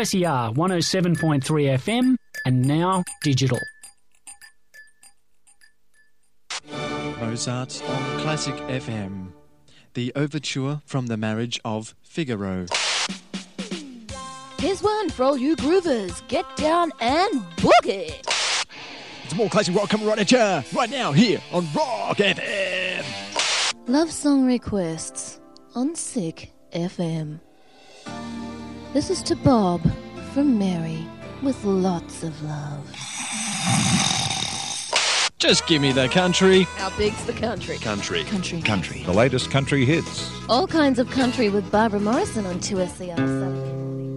2SER 107.3 FM and now digital. Mozart on Classic FM. The overture from The Marriage of Figaro. Here's one for all you groovers. Get down and boogie. It's more classic rock coming right at you right now here on Rock FM. Love song requests on Sick FM. This is to Bob from Mary with lots of love. Just give me the country. How big's the country? Country. Country. The latest country hits. All kinds of country with Barbara Morrison on 2SER Saturday morning.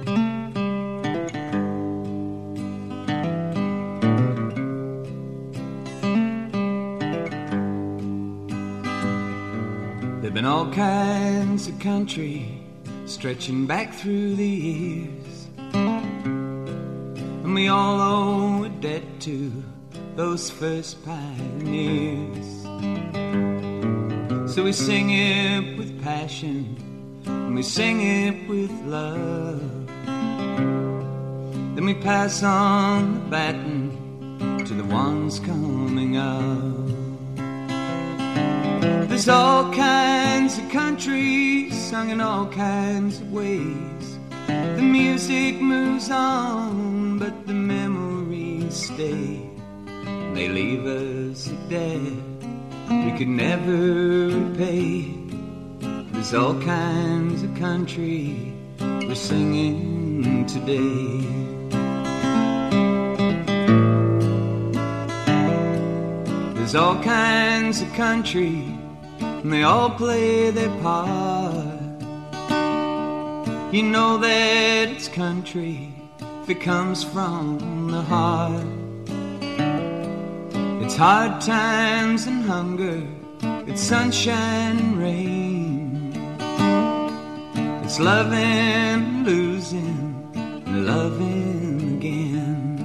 There've been all kinds of country stretching back through the years, and we all owe a debt to those first pioneers. So we sing it with passion, and we sing it with love. Then we pass on the baton to the ones coming up. There's all kinds of country sung in all kinds of ways. The music moves on, but the memories stay. They leave us a debt we could never repay. There's all kinds of country we're singing today. There's all kinds of country, and they all play their part. You know that it's country if it comes from the heart. It's hard times and hunger, it's sunshine and rain. It's loving and losing and loving again.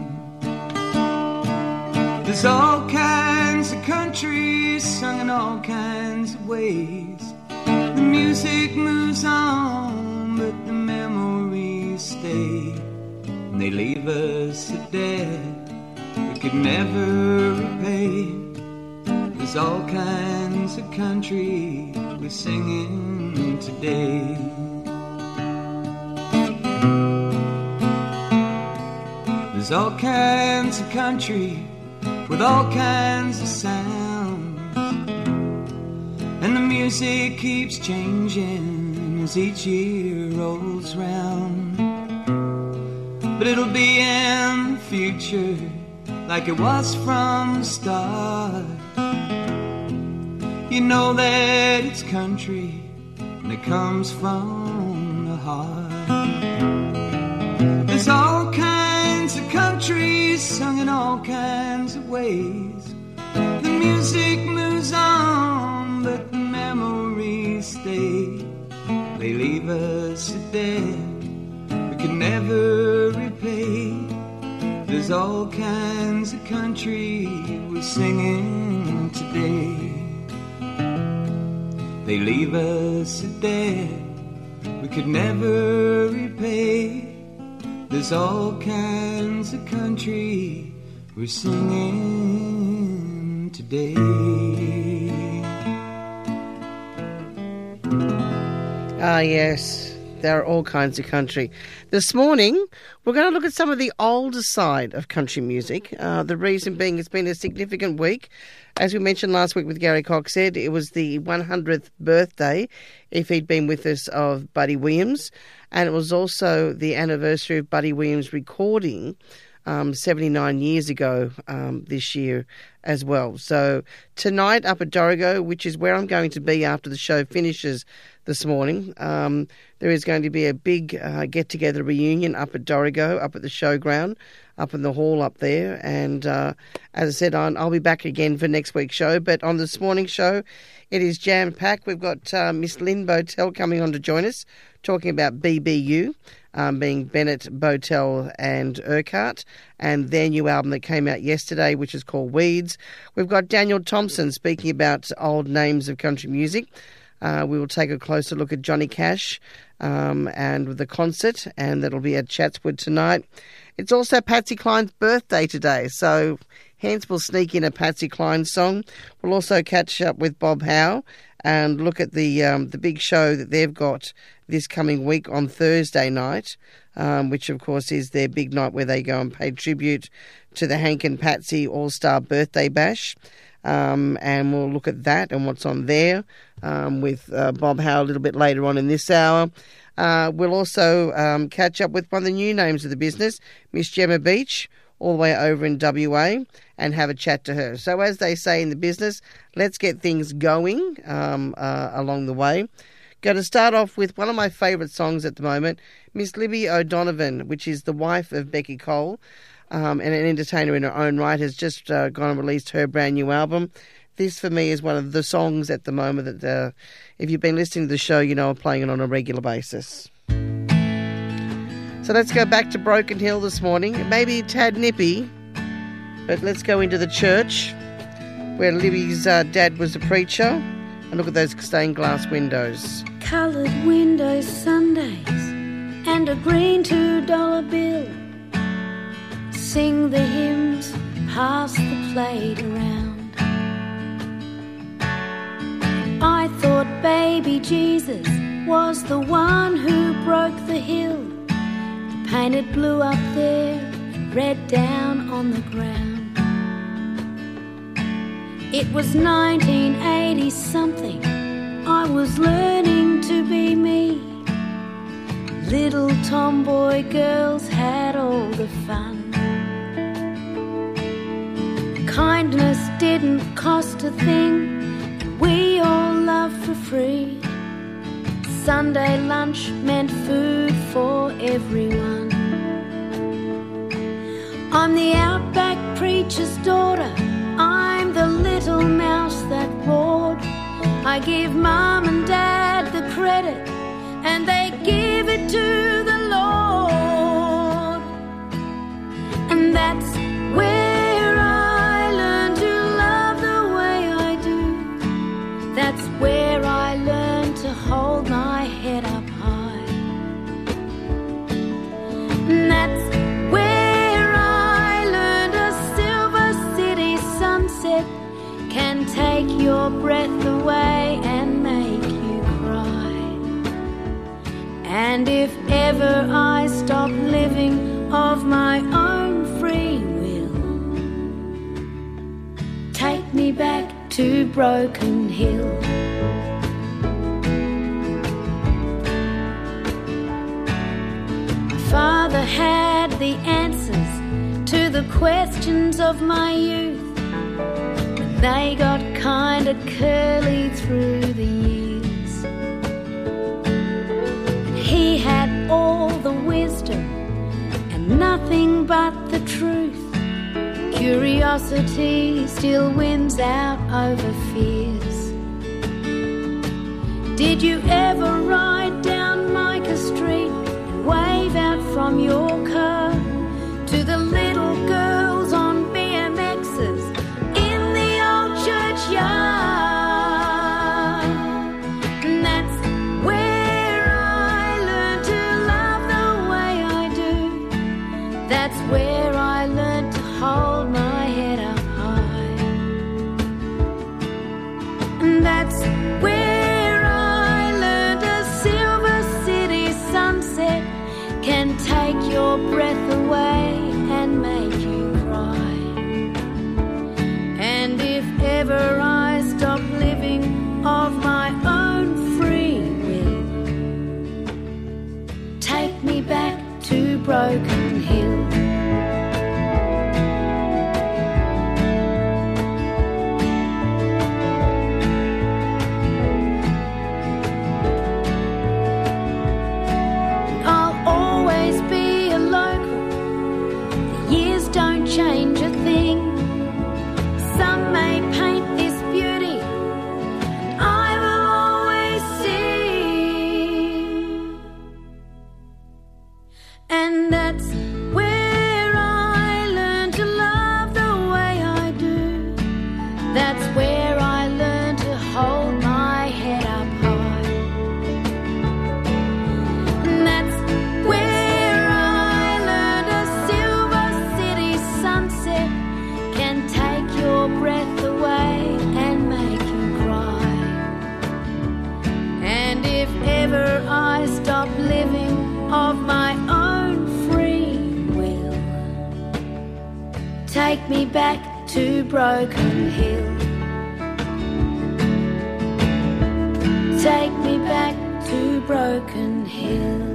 There's all kinds of country sung in all kinds of ways. The music moves on, but the memories stay. And they leave us a debt we could never repay. There's all kinds of country we're singing today. There's all kinds of country with all kinds of sounds, and the music keeps changing as each year rolls round. But it'll be in the future like it was from the start. You know that it's country and it comes from the heart. There's all kinds of country sung in all kinds of ways. The music moves on, but the memories stay. They leave us a debt we can never repay. There's all kinds of country we're singing today. They leave us a debt we could never repay. There's all kinds of country we're singing today. Ah, yes. There are all kinds of country. This morning, we're going to look at some of the older side of country music. The reason being it's been a significant week. As we mentioned last week with Gary Coxhead, it was the 100th birthday, if he'd been with us, of Buddy Williams. And it was also the anniversary of Buddy Williams recording 79 years ago this year as well. So tonight up at Dorrigo, which is where I'm going to be after the show finishes this morning, there is going to be a big get-together reunion up at Dorrigo, up at the showground, up in the hall up there. And as I said, I'll be back again for next week's show. But on this morning's show, it is jam-packed. We've got Miss Lynn Botel coming on to join us, talking about BBU, being Bennett, Botel and Urquhart, and their new album that came out yesterday, which is called Weeds. We've got Daniel Thompson speaking about old names of country music. We will take a closer look at Johnny Cash and with the concert, and that'll be at Chatswood tonight. It's also Patsy Cline's birthday today, so hence we'll sneak in a Patsy Cline song. We'll also catch up with Bob Howe and look at the big show that they've got this coming week on Thursday night, which of course is their big night where they go and pay tribute to the Hank and Patsy All-Star Birthday Bash. And we'll look at that and what's on there with Bob Howe a little bit later on in this hour. We'll also catch up with one of the new names of the business, Miss Gemma Beach, all the way over in WA, and have a chat to her. So as they say in the business, let's get things going along the way. Going to start off with one of my favourite songs at the moment, Miss Libby O'Donovan, which is the wife of Becky Cole, and an entertainer in her own right, has just gone and released her brand new album. This, for me, is one of the songs at the moment that, if you've been listening to the show, you know I'm playing it on a regular basis. So let's go back to Broken Hill this morning. It may be a tad nippy, but let's go into the church where Libby's dad was a preacher and look at those stained glass windows. Coloured windows Sundays and a green $2 bill. Sing the hymns, pass the plate around. I thought baby Jesus was the one who broke the hill. The painted blue up there and red down on the ground. It was 1980 something, I was learning to be me. Little tomboy girls had all the fun. Kindness didn't cost a thing, we all loved for free. Sunday lunch meant food for everyone. I'm the outback preacher's daughter, I'm the little mouse that roared. I give mom and dad the credit, and they give it to the Lord. And that's where I learned to love the way I do. That's where I learned to hold my head up high. And that's where I learned a Silver City sunset can take your breath away and make you cry. And if ever I stop living of my own free will, take me back to Broken Hill. My father had the answers to the questions of my youth. They got kinda curly through the years. And he had all the wisdom and nothing but the truth. Curiosity still wins out over fears. Did you ever ride down Micah Street and wave out from your car to the little girls on BMXs churchyard? And that's where I learned to love the way I do. That's where I learned to hold my head up high. And that's where I learned a Silver City sunset can take your breath away and make you cry. And if ever I stop living of my own free will, take me back to Broken Hill. I'll always be a local never I stop living of my own free will. Take me back to Broken Hill. Take me back to Broken Hill.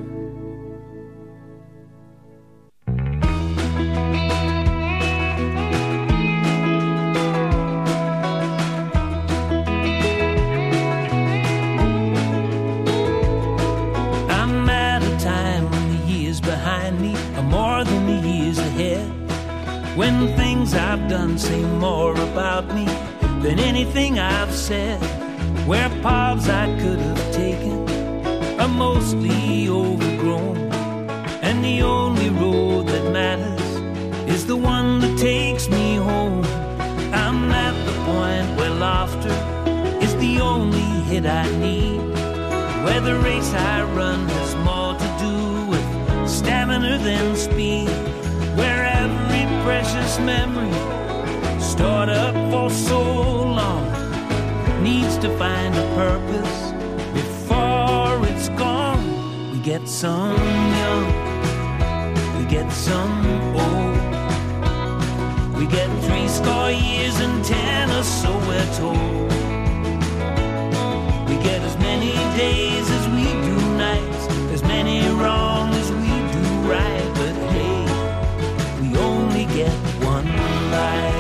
I'm at a time when the years behind me are more than the years ahead, when things I've done say more about me than anything I've said, where paths I could have taken are mostly overgrown, and the only road that matters is the one that takes me home. I'm at the point where laughter is the only hit I need, where the race I run has more to do with stamina than speed, where every precious memory stored up for so long needs to find a purpose before it's gone. We get some young, we get some old, we get 70 years and 10 or so we're told. We get as many days as we do nights, as many wrong as we do right, but hey, we only get one life.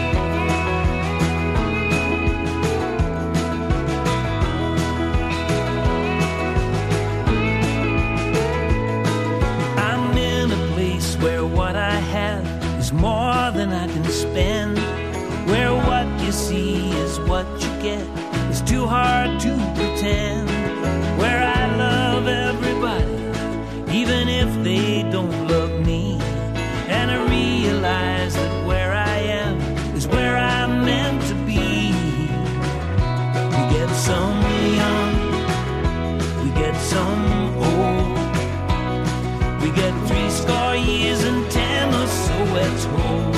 Where what I have is more than I can spend, where what you see is what you get, it's too hard to pretend, where I love everybody even if they don't love me, and I realize that where I am is where I'm meant to be. We get some young, we get some old, we get 70 years and 10 or so we're told.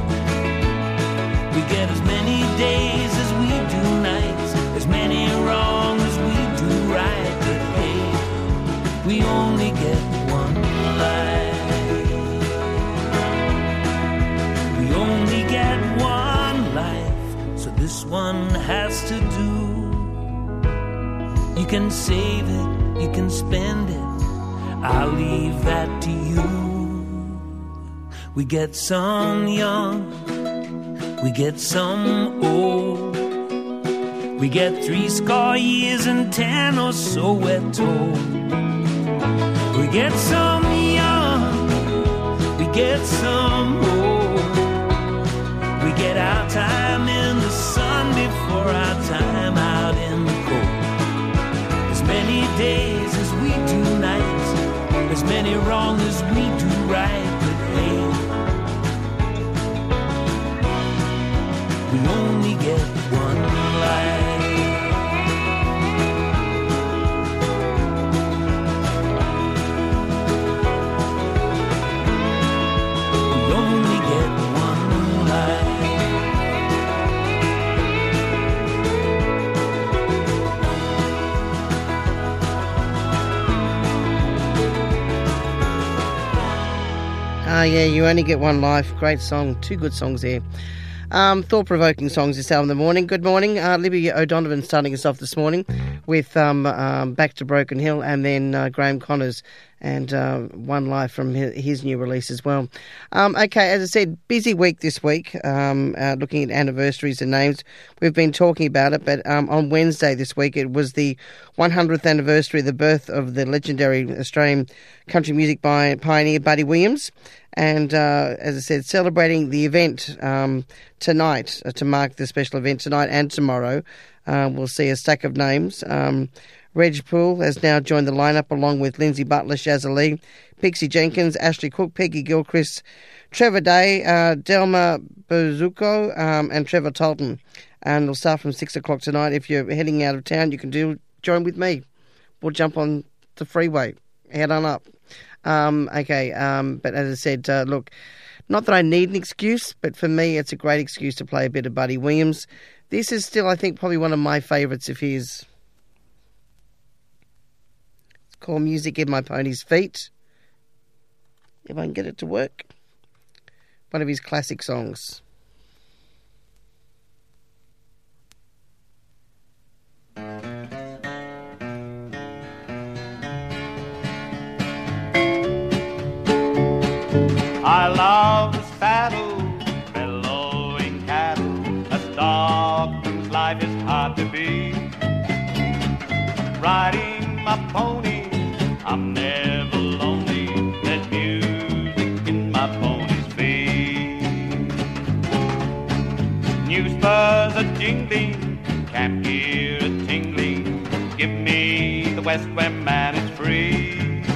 We get as many days as we do nights, as many wrong as we do right, but hey, we only get one life. We only get one life, so this one has to do. You can save it, you can spend it, I'll leave that to you. We get some young, we get some old, we get 70 years and 10 or so we're told. We get some young, we get some old, we get our time in the sun before our time out in the cold. As many days as we do nights, as many wrong as we do right, but hey, we only get one life. We only get one life. Yeah, You Only Get One Life. Great song. Two good songs there. Thought-provoking songs this hour in the morning. Good morning. Libby O'Donovan starting us off this morning with Back to Broken Hill, and then Graham Connors and One Life from his new release as well. Okay, as I said, busy week this week, looking at anniversaries and names. We've been talking about it, but on Wednesday this week it was the 100th anniversary of the birth of the legendary Australian country music pioneer Buddy Williams. And as I said, celebrating the event tonight, to mark the special event tonight and tomorrow, we'll see a stack of names. Reg Poole has now joined the lineup along with Lindsay Butler, Shazza Lee, Pixie Jenkins, Ashley Cook, Peggy Gilchrist, Trevor Day, Delma Bozuko, and Trevor Tolton. And we'll start from 6 o'clock tonight. If you're heading out of town, you can join with me. We'll jump on the freeway, head on up. But as I said, look, not that I need an excuse, but for me it's a great excuse to play a bit of Buddy Williams. This is still, I think, probably one of my favourites of his. called Music in My Pony's Feet. If I can get it to work. One of his classic songs. I love the saddle, bellowing cattle. A stockman's life is hard to beat. Riding my pony, I'm never lonely. There's music in my pony's feet. New spurs are jingling, can't hear a tingling. Give me the west where man is free.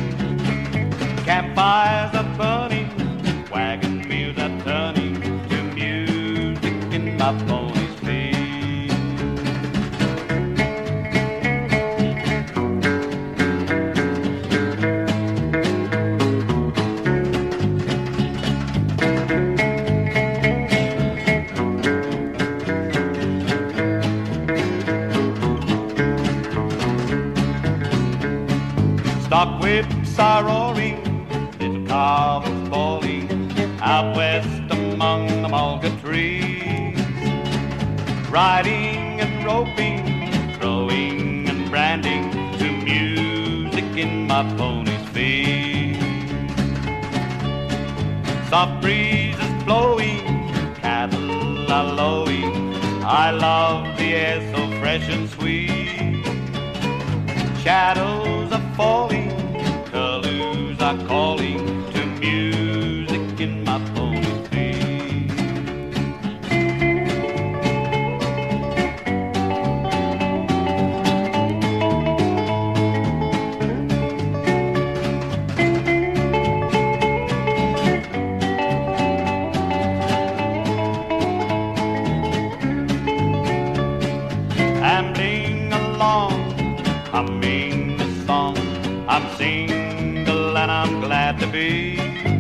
Campfires are burning, wagon wheels are turning to music in my pony's feet. Stock whips are roaring, little calves bawling, out west among the mulga trees. Riding and roping, throwing and branding to music in my pony's feet. Soft breezes blowing, cattle are lowing. I love the air so fresh and sweet. Shadows are falling, curlews are calling to music in my pony's feet. Ambling along, humming the song, I'm single and I'm glad to be.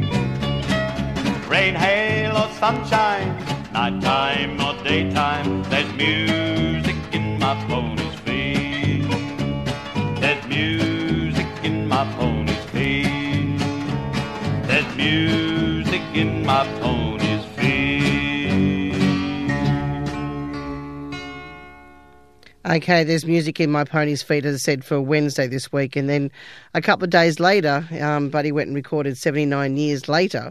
Rain, hail or sunshine, nighttime or daytime, there's music in my pony's feet. There's music in my pony's feet. There's music in my pony's feet. Okay, there's music in my pony's feet, as I said, for Wednesday this week. And then a couple of days later, Buddy went and recorded 79 years later,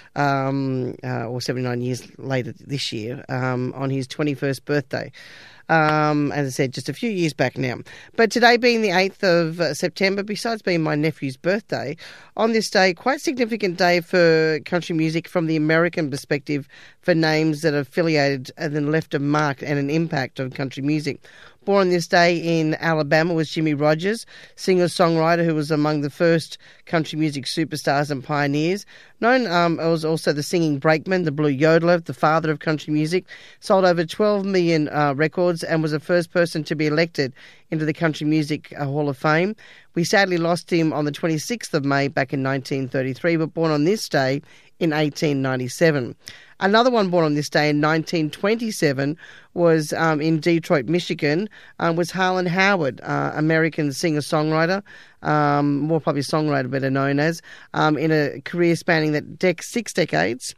or 79 years later this year, on his 21st birthday. As I said, just a few years back now. But today being the 8th of September, besides being my nephew's birthday, on this day, quite significant day for country music from the American perspective, for names that are affiliated and then left a mark and an impact on country music. Born on this day in Alabama was Jimmie Rodgers, singer-songwriter who was among the first country music superstars and pioneers. Known as also the singing brakeman, the blue yodeler, the father of country music, sold over 12 million records and was the first person to be elected into the Country Music Hall of Fame. We sadly lost him on the 26th of May back in 1933, but born on this day in 1897. Another one born on this day in 1927 was in Detroit, Michigan, was Harlan Howard, American singer-songwriter, more probably songwriter better known as, in a career spanning that 6 decades.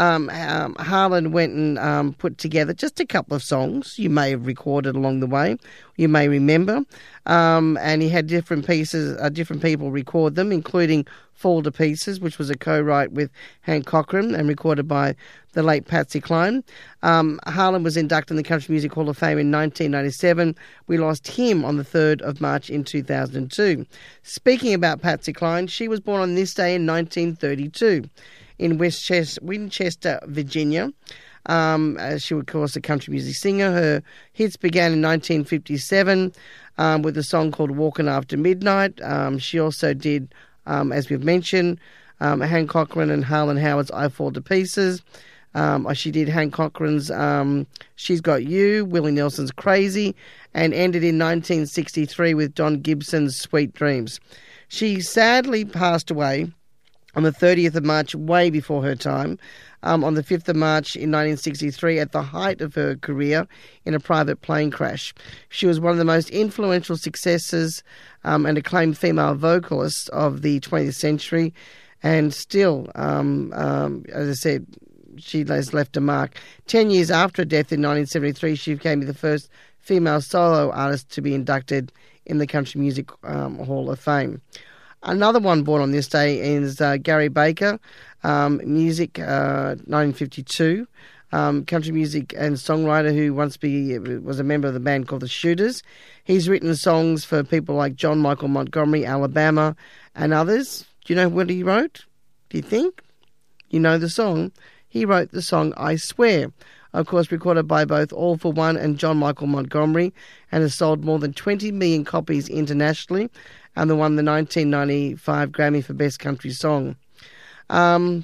Harlan went and put together just a couple of songs you may have recorded along the way, you may remember, and he had different people record them, including Fall to Pieces, which was a co-write with Hank Cochran and recorded by the late Patsy Cline. Harlan was inducted in the Country Music Hall of Fame in 1997. We lost him on the 3rd of March in 2002. Speaking about Patsy Cline, she was born on this day in 1932 in Winchester, Virginia. She was, of course, a country music singer. Her hits began in 1957 with a song called Walking After Midnight. She also did, as we've mentioned, Hank Cochran and Harlan Howard's I Fall to Pieces. She did Hank Cochran's She's Got You, Willie Nelson's Crazy, and ended in 1963 with Don Gibson's Sweet Dreams. She sadly passed away on the 30th of March, way before her time, on the 5th of March in 1963 at the height of her career in a private plane crash. She was one of the most influential successes and acclaimed female vocalists of the 20th century, and still, as I said, she has left a mark. 10 years after her death in 1973, she became the first female solo artist to be inducted in the Country Music Hall of Fame. Another one born on this day is Gary Baker, music, 1952. Country music and songwriter who once was a member of the band called the Shooters. He's written songs for people like John Michael Montgomery, Alabama, and others. Do you know what he wrote? Do you think? You know the song? He wrote the song I Swear, of course recorded by both All for One and John Michael Montgomery, and has sold more than 20 million copies internationally, and won the 1995 Grammy for Best Country Song. And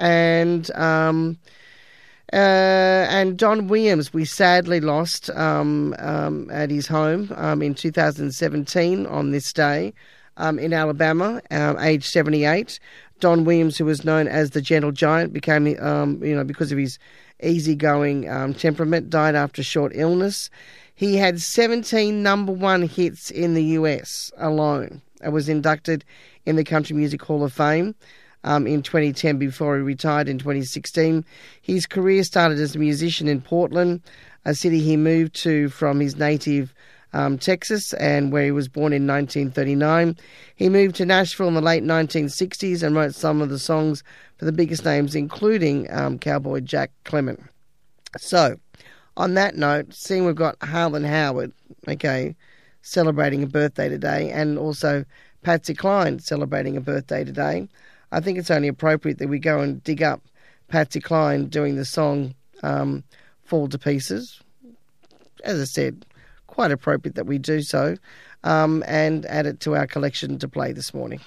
Don Williams, we sadly lost at his home in 2017 on this day in Alabama, age 78. Don Williams, who was known as the Gentle Giant, became, because of his easygoing temperament, died after a short illness. He had 17 number one hits in the US alone and was inducted in the Country Music Hall of Fame in 2010 before he retired in 2016. His career started as a musician in Portland, a city he moved to from his native Texas, and where he was born in 1939. He moved to Nashville in the late 1960s and wrote some of the songs for the biggest names, including cowboy Jack Clement. So, on that note, seeing we've got Harlan Howard, celebrating a birthday today, and also Patsy Cline celebrating a birthday today, I think it's only appropriate that we go and dig up Patsy Cline doing the song Fall to Pieces. As I said, quite appropriate that we do so, and add it to our collection to play this morning.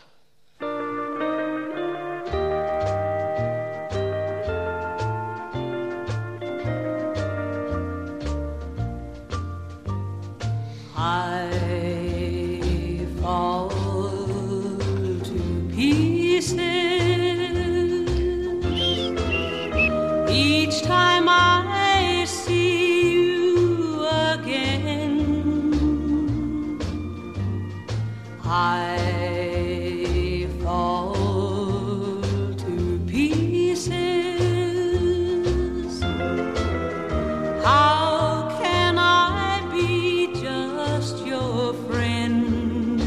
I fall to pieces each time I see you again. I fall to pieces. How can I be just your friend?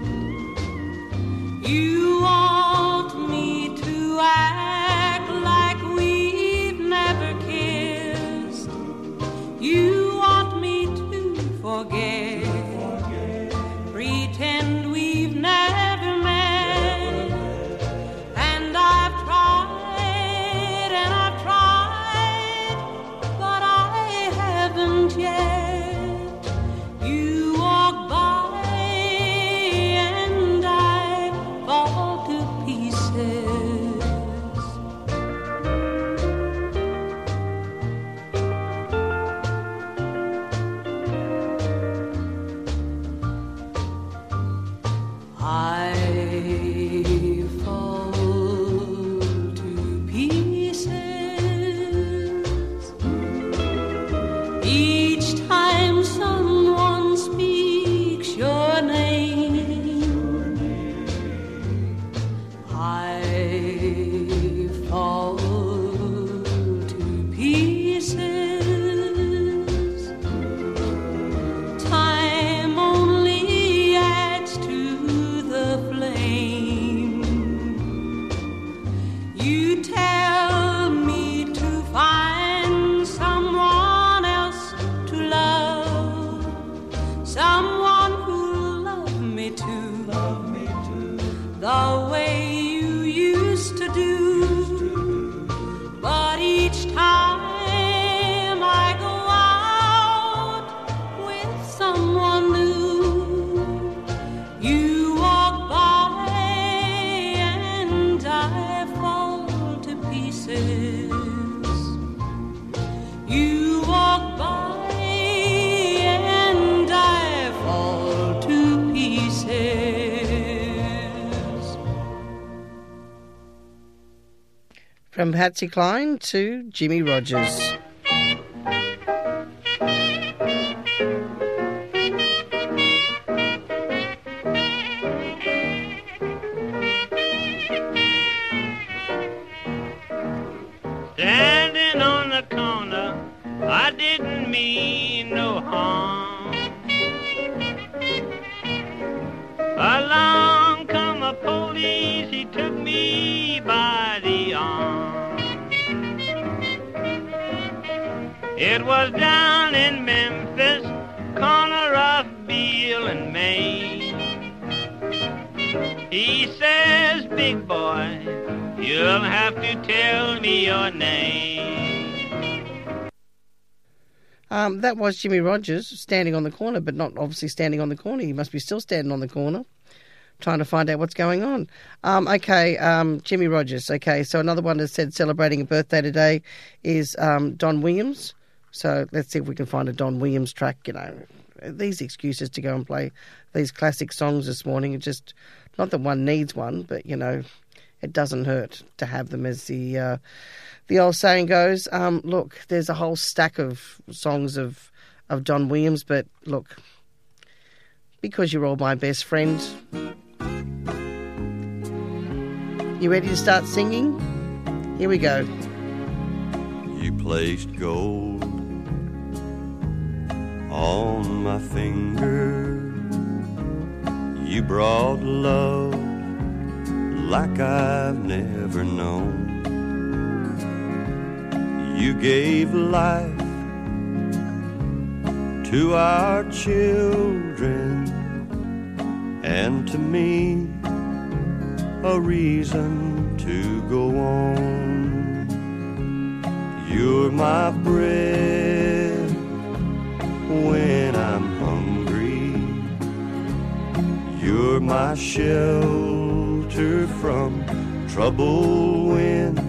You want me to act like we've never kissed. You want me to forget, pretend we've never From Patsy Cline to Jimmy Rogers. Standing on the corner, I didn't mean no harm. Along come a police, he took me by the arm. It was down in Memphis, corner of Beale and Main. He says, big boy, you'll have to tell me your name. That was Jimmy Rogers standing on the corner, but not obviously standing on the corner. He must be still standing on the corner, trying to find out what's going on. Jimmy Rogers. Okay, so another one that said celebrating a birthday today is Don Williams. So let's see if we can find a Don Williams track. You know, these excuses to go and play these classic songs this morning. It's just not that one needs one, but you know, it doesn't hurt to have them, as the old saying goes. Look, there's a whole stack of songs of Don Williams, but look, because you're all my best friends, you ready to start singing? Here we go. You placed gold on my finger. You brought love like I've never known. You gave life to our children, and to me a reason to go on. You're my bread when I'm hungry. You're my shelter from troubled winds.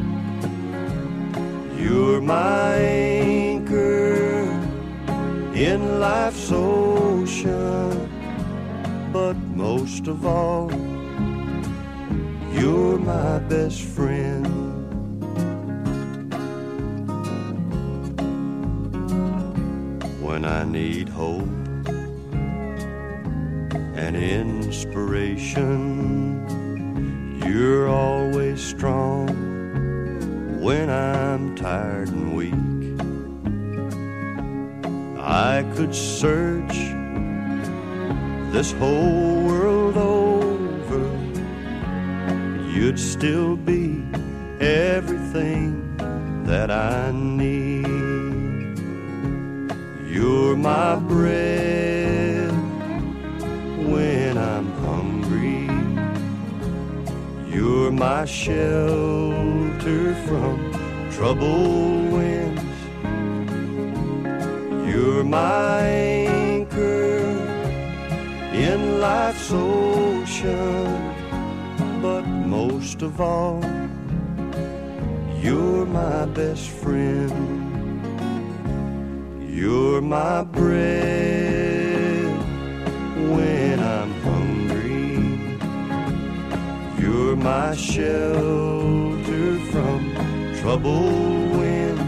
You're my anchor in life's ocean, but most of all, you're my best friend. When I need hope and inspiration, you're always strong when I'm tired and weak. I could search this whole world over, you'd still be everything that I need. You're my bread when I'm hungry. You're my shelter from troubled winds. You're my anchor in life's ocean, but most of all, you're my best friend. You're my bread when I'm hungry. You're my shelter from troubled winds.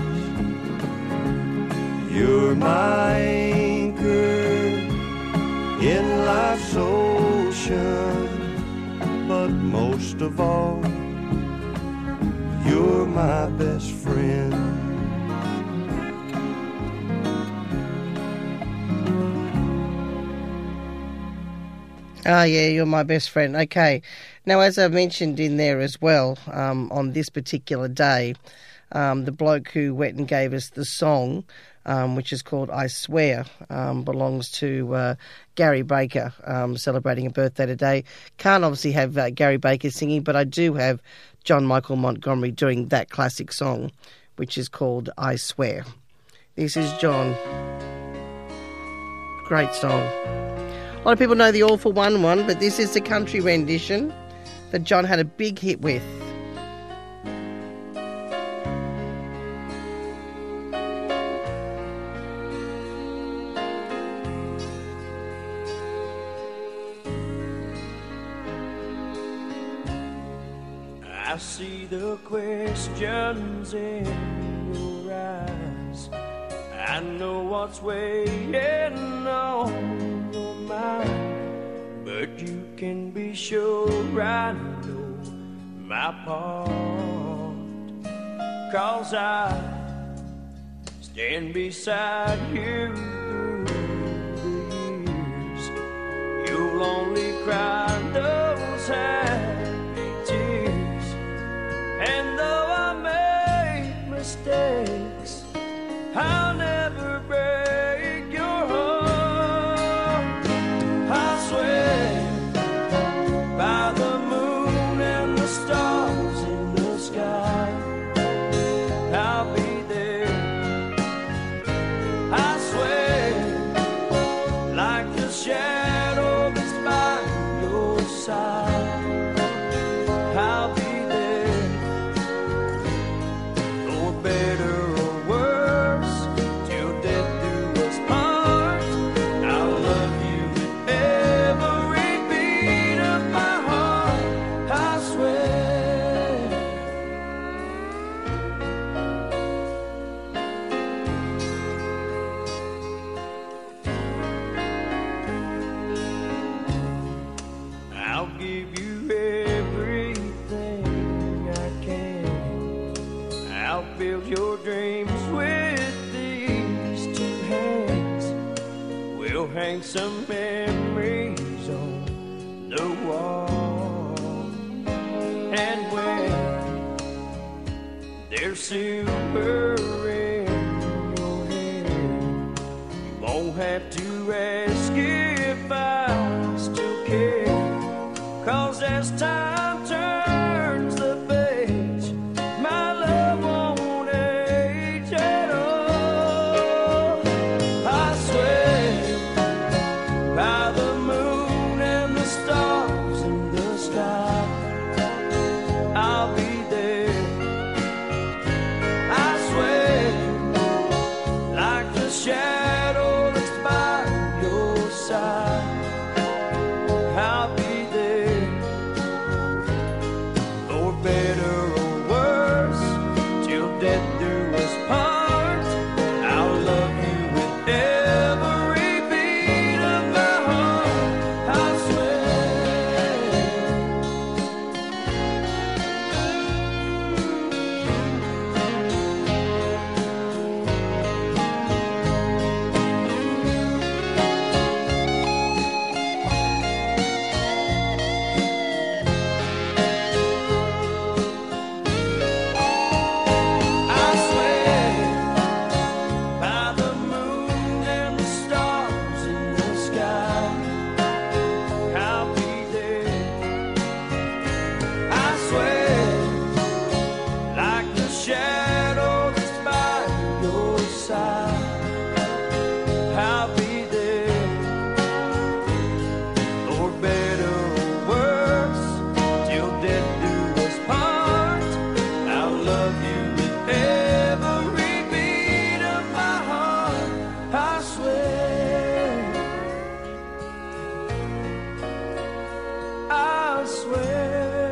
You're my anchor in life's ocean, but most of all, you're my best friend. Ah, yeah, you're my best friend. Okay. Now, as I mentioned in there as well, on this particular day, the bloke who went and gave us the song, which is called I Swear, belongs to Gary Baker, celebrating a birthday today. Can't obviously have Gary Baker singing, but I do have John Michael Montgomery doing that classic song, which is called I Swear. This is John. Great song. A lot of people know the All for One one, but this is the country rendition that John had a big hit with. I see the questions in your eyes. I know what's weighing on your mind, but you can be sure I know my part. 'Cause I stand beside you through the years. You'll only cry those happy tears. And though I make mistakes, I'll never break your heart. I swear by the moon and the stars in the sky, I'll be there. I swear, like the shadow that's by your side, I'll be there. For better or worse, till death do us part, I'll love you with every beat of my heart. I swear. I'll give you everything I can. I'll build your dreams with these two hands. We'll hang some memories on the wall. And when there's silver in your hair, you won't have to ask if I still care. 'Cause as time turns the page, my love won't age at all. I swear by the moon and the stars in the sky, I'll be there. I swear, like the shadow that's by your side, I'll be there. For better or worse, till death do us part, I'll love you with every beat of my heart. I swear by the moon and the stars in the sky, I'll be there. I swear, like the shadow that's by your side, I'll be there. For better or worse, till death do us part, I'll love you with every beat of my heart. I swear, I swear.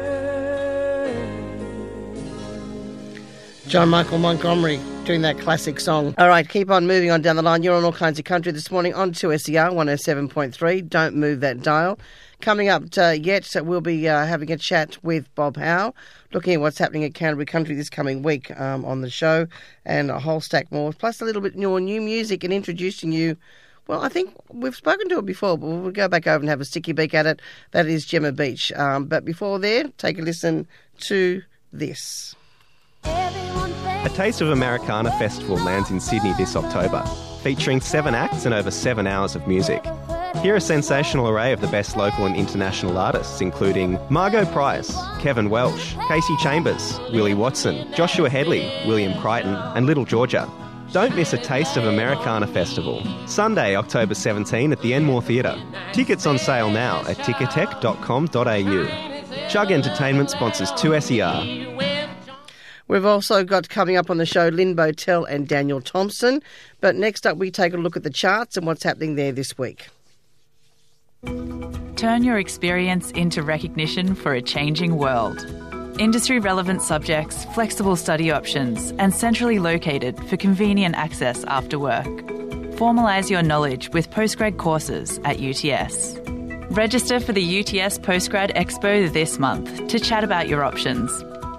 John Michael Montgomery doing that classic song. All right, keep on moving on down the line. You're on All Kinds of Country this morning on 2SER 107.3. Don't move that dial. Coming up yet, we'll be having a chat with Bob Howe, looking at what's happening at Canterbury Country this coming week on the show, and a whole stack more, plus a little bit more new music, and introducing you. Well, I think we've spoken to it before, but we'll go back over and have a sticky beak at it. That is Gemma Beach. But before there, take a listen to this. A Taste of Americana Festival lands in Sydney this October, featuring 7 acts and over 7 hours of music. Hear a sensational array of the best local and international artists, including Margot Price, Kevin Welsh, Casey Chambers, Willie Watson, Joshua Headley, William Crichton and Little Georgia. Don't miss a Taste of Americana Festival. Sunday, October 17 at the Enmore Theatre. Tickets on sale now at ticketek.com.au. Chug Entertainment sponsors 2SER. We've also got coming up on the show Lynn Botel and Daniel Thompson. But next up, we take a look at the charts and what's happening there this week. Turn your experience into recognition for a changing world. Industry-relevant subjects, flexible study options, and centrally located for convenient access after work. Formalise your knowledge with postgrad courses at UTS. Register for the UTS Postgrad Expo this month to chat about your options.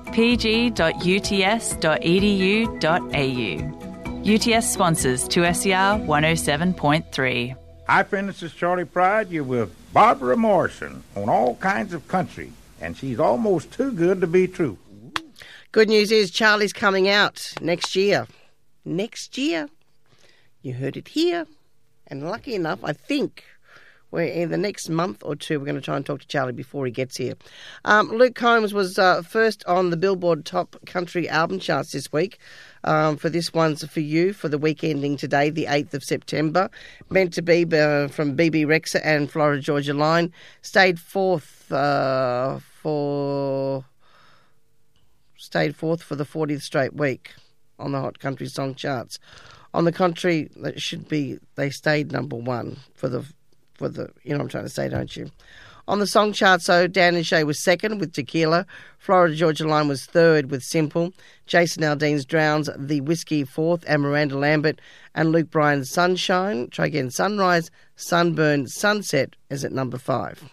pg.uts.edu.au. UTS sponsors 2SER 107.3. Hi, friend, this is Charlie Pride. You're with Barbara Morrison on All Kinds of Country, and she's almost too good to be true. Good news is Charlie's coming out next year. Next year. You heard it here. And lucky enough, I think we're in the next month or two, we're going to try and talk to Charlie before he gets here. Luke Combs was first on the Billboard Top Country Album Charts this week. For this one's for you for the week ending today, the 8th of September. Meant to Be from BB Rexa and Florida Georgia Line. Stayed fourth for the 40th straight week on the Hot Country Song Charts. On the country, that should be, they stayed number one for the, you know what I'm trying to say, don't you? On the song chart, so Dan and Shay was second with Tequila. Florida Georgia Line was third with Simple. Jason Aldean's Drowns, The Whiskey fourth, and Miranda Lambert and Luke Bryan's Sunshine. Try again, Sunrise, Sunburn, Sunset is at number 5.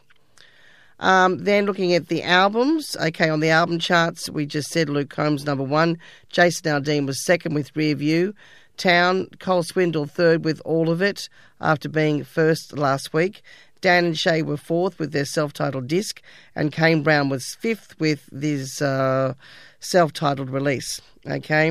Then looking at the albums, okay, on the album charts, we just said Luke Combs number 1. Jason Aldean was second with Rear View. Town, Cole Swindle third with All of It after being first last week. Dan and Shay were fourth with their self-titled disc, and Kane Brown was fifth with this self-titled release. Okay,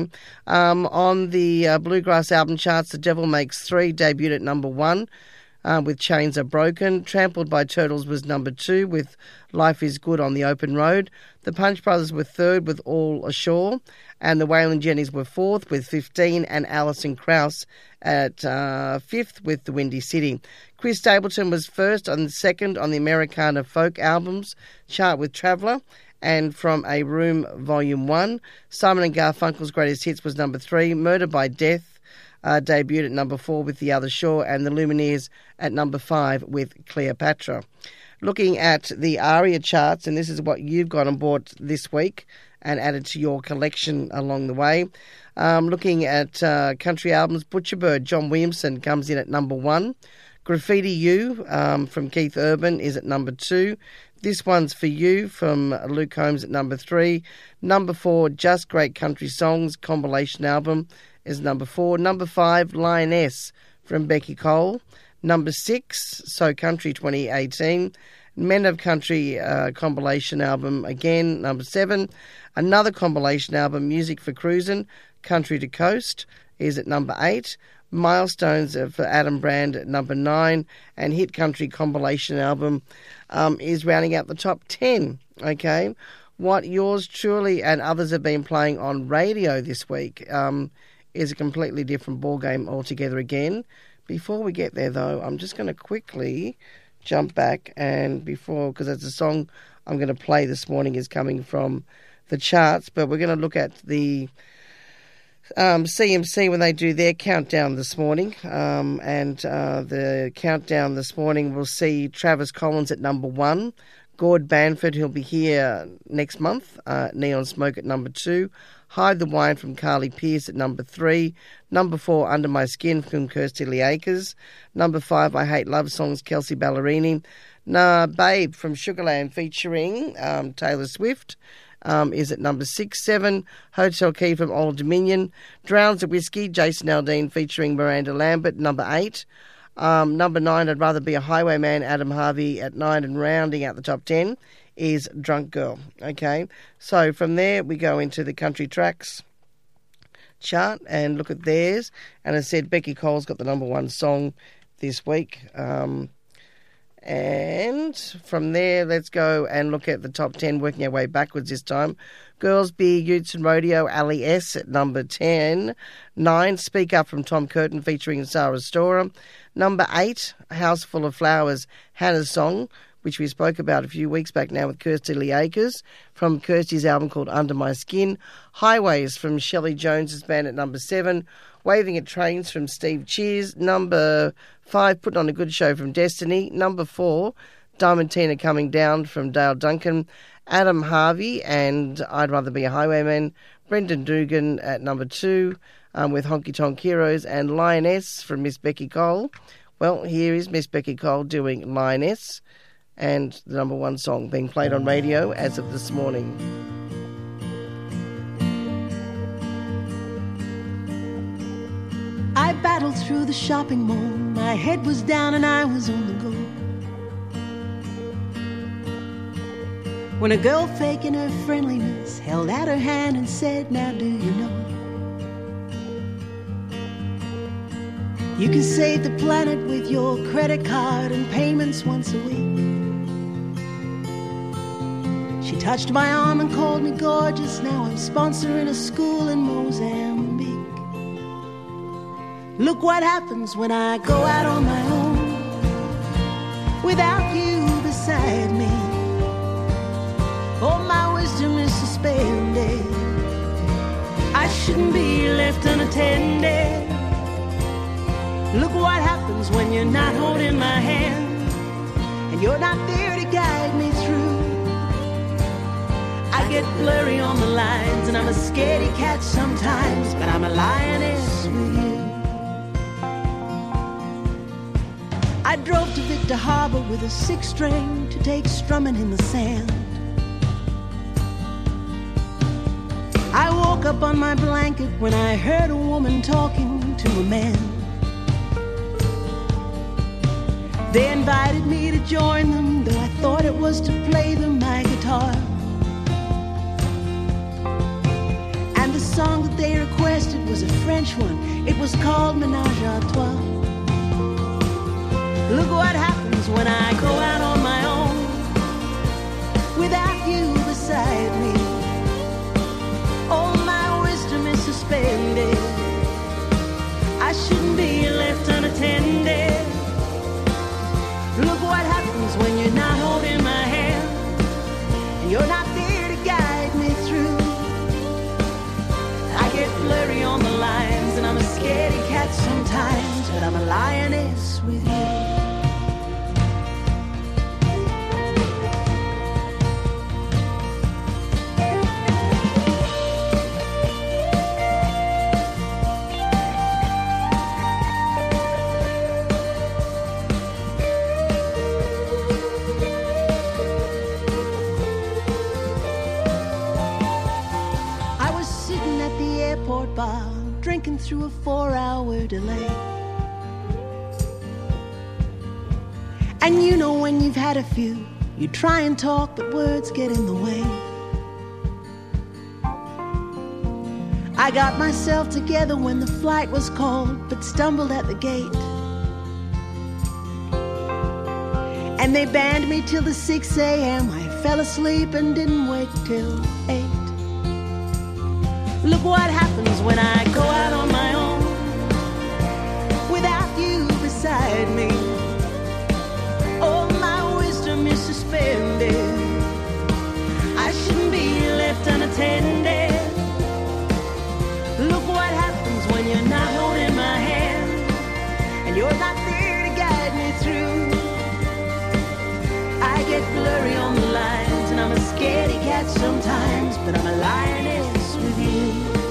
on the Bluegrass album charts, The Devil Makes 3 debuted at number 1 with Chains Are Broken. Trampled by Turtles was number 2 with Life Is Good on the Open Road. The Punch Brothers were third with All Ashore, and the Waylon Jennings were fourth with 15, and Alison Krauss at fifth with The Windy City. Chris Stapleton was first and second on the Americana Folk Albums chart with Traveller and From a Room Volume 1. Simon & Garfunkel's Greatest Hits was number 3. Murder by Death debuted at number 4 with The Other Shore, and the Lumineers at number 5 with Cleopatra. Looking at the ARIA charts, and this is what you've got on board this week and added to your collection along the way. Looking at country albums, Butcherbird, John Williamson comes in at number 1. Graffiti You from Keith Urban is at number 2. This One's For You from Luke Combs at number 3. Number 4, Just Great Country Songs compilation album is number 4. Number 5, Lioness from Becky Cole. Number 6, So Country 2018. Men of Country compilation album again, number 7. Another compilation album, Music for Cruisin', Country to Coast, is at number 8. Milestones for Adam Brand at number 9. And Hit Country compilation album is rounding out the top 10. Okay, what yours truly and others have been playing on radio this week is a completely different ballgame altogether again. Before we get there, though, I'm just going to quickly jump back and because it's a song I'm going to play this morning is coming from the charts, but we're going to look at the CMC when they do their countdown this morning. And the countdown this morning will see Travis Collins at number 1. Gord Banford, who'll be here next month. Neon Smoke at number 2. Hide the Wine from Carly Pearce at number 3. Number 4, Under My Skin from Kirsty Lee Akers. Number 5, I Hate Love Songs, Kelsey Ballerini. Babe from Sugarland featuring Taylor Swift is at number 6. 7, Hotel Key from Old Dominion. Drowns of Whiskey, Jason Aldean featuring Miranda Lambert, number 8. Number 9, I'd Rather Be a Highwayman, Adam Harvey at 9, and rounding out the top 10 is Drunk Girl. Okay, so from there we go into the country tracks chart and look at theirs. And as I said, Becky Cole's got the number 1 song this week. And from there, let's go and look at the top 10, working our way backwards this time. Girls, Beer, Utes and Rodeo, Ali S at number 10. 9, Speak Up from Tom Curtin featuring Sarah Storer. Number 8, House Full of Flowers, Hannah's Song, which we spoke about a few weeks back now with Kirsty Lee Akers from Kirsty's album called Under My Skin. Highways from Shelley Jones's band at number 7. Waving at Trains from Steve Cheers. Number 5, Putting on a Good Show from Destiny. Number 4, Diamond Tina Coming Down from Dale Duncan, Adam Harvey and I'd Rather Be a Highwayman, Brendan Dugan at number 2 with Honky Tonk Heroes, and Lioness from Miss Becky Cole. Well, here is Miss Becky Cole doing Lioness, and the number 1 song being played on radio as of this morning. I battled through the shopping mall. My head was down and I was on the go. When a girl faking her friendliness held out her hand and said, "Now do you know? You can save the planet with your credit card and payments once a week." She touched my arm and called me gorgeous. Now I'm sponsoring a school in Mozambique. Look what happens when I go out on my own without you beside me. All my wisdom is suspended. I shouldn't be left unattended. Look what happens when you're not holding my hand and you're not there to guide me through. I get blurry on the lines and I'm a scaredy cat sometimes, but I'm a lioness with you. I drove to Victor Harbor with a 6-string to take strumming in the sand. I woke up on my blanket when I heard a woman talking to a man. They invited me to join them, though I thought it was to play them my guitar. And the song that they requested was a French one. It was called Ménage à Trois. Look what happens when I go out on my own without you beside me. All my wisdom is suspended. I shouldn't be left unattended. Look what happens when you're not holding my hand and you're not there to guide me through. I get blurry on the lines and I'm a scaredy cat sometimes, but I'm a lioness with you. Bar, drinking through a 4-hour delay. And you know when you've had a few, you try and talk, but words get in the way. I got myself together when the flight was called, but stumbled at the gate. And they banned me till the 6 a.m. I fell asleep and didn't wake till 8. Look what happens when I go out on my own without you beside me. All my wisdom is suspended. I shouldn't be left unattended. Look what happens when you're not holding my hand and you're not there to guide me through. I get blurry on the lines and I'm a scaredy cat sometimes, but I'm a lioness with you.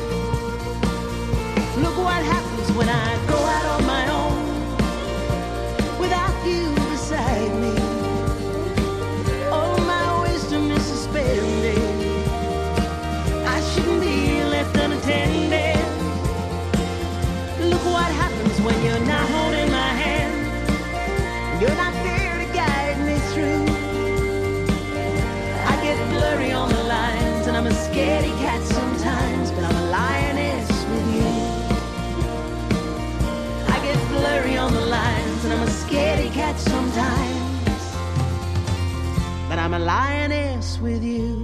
Look what happens when I go out on my own without you beside me. All my wisdom is suspended. I shouldn't be left unattended. Look what happens when you're not holding my hand. You're not there to guide me through. I get blurry on the lines and I'm a scaredy cat sometimes, but I'm a lioness with you. I get blurry on the lines and I'm a scaredy cat sometimes, but I'm a lioness with you.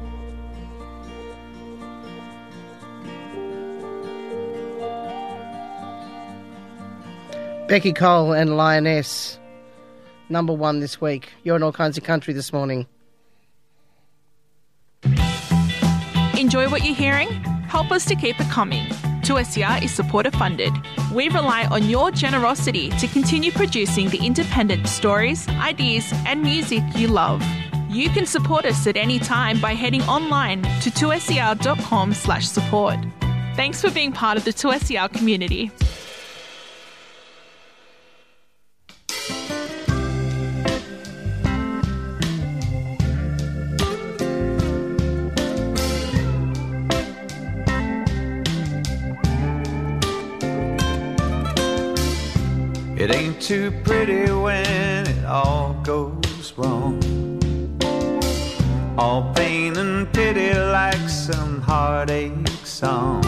Becky Cole and Lioness, number 1 this week. You're in All Kinds of Country this morning. Enjoy what you're hearing? Help us to keep it coming. 2SER is supporter funded. We rely on your generosity to continue producing the independent stories, ideas and music you love. You can support us at any time by heading online to 2ser.com/support. Thanks for being part of the 2SER community. It ain't too pretty when it all goes wrong. All pain and pity like some heartache song.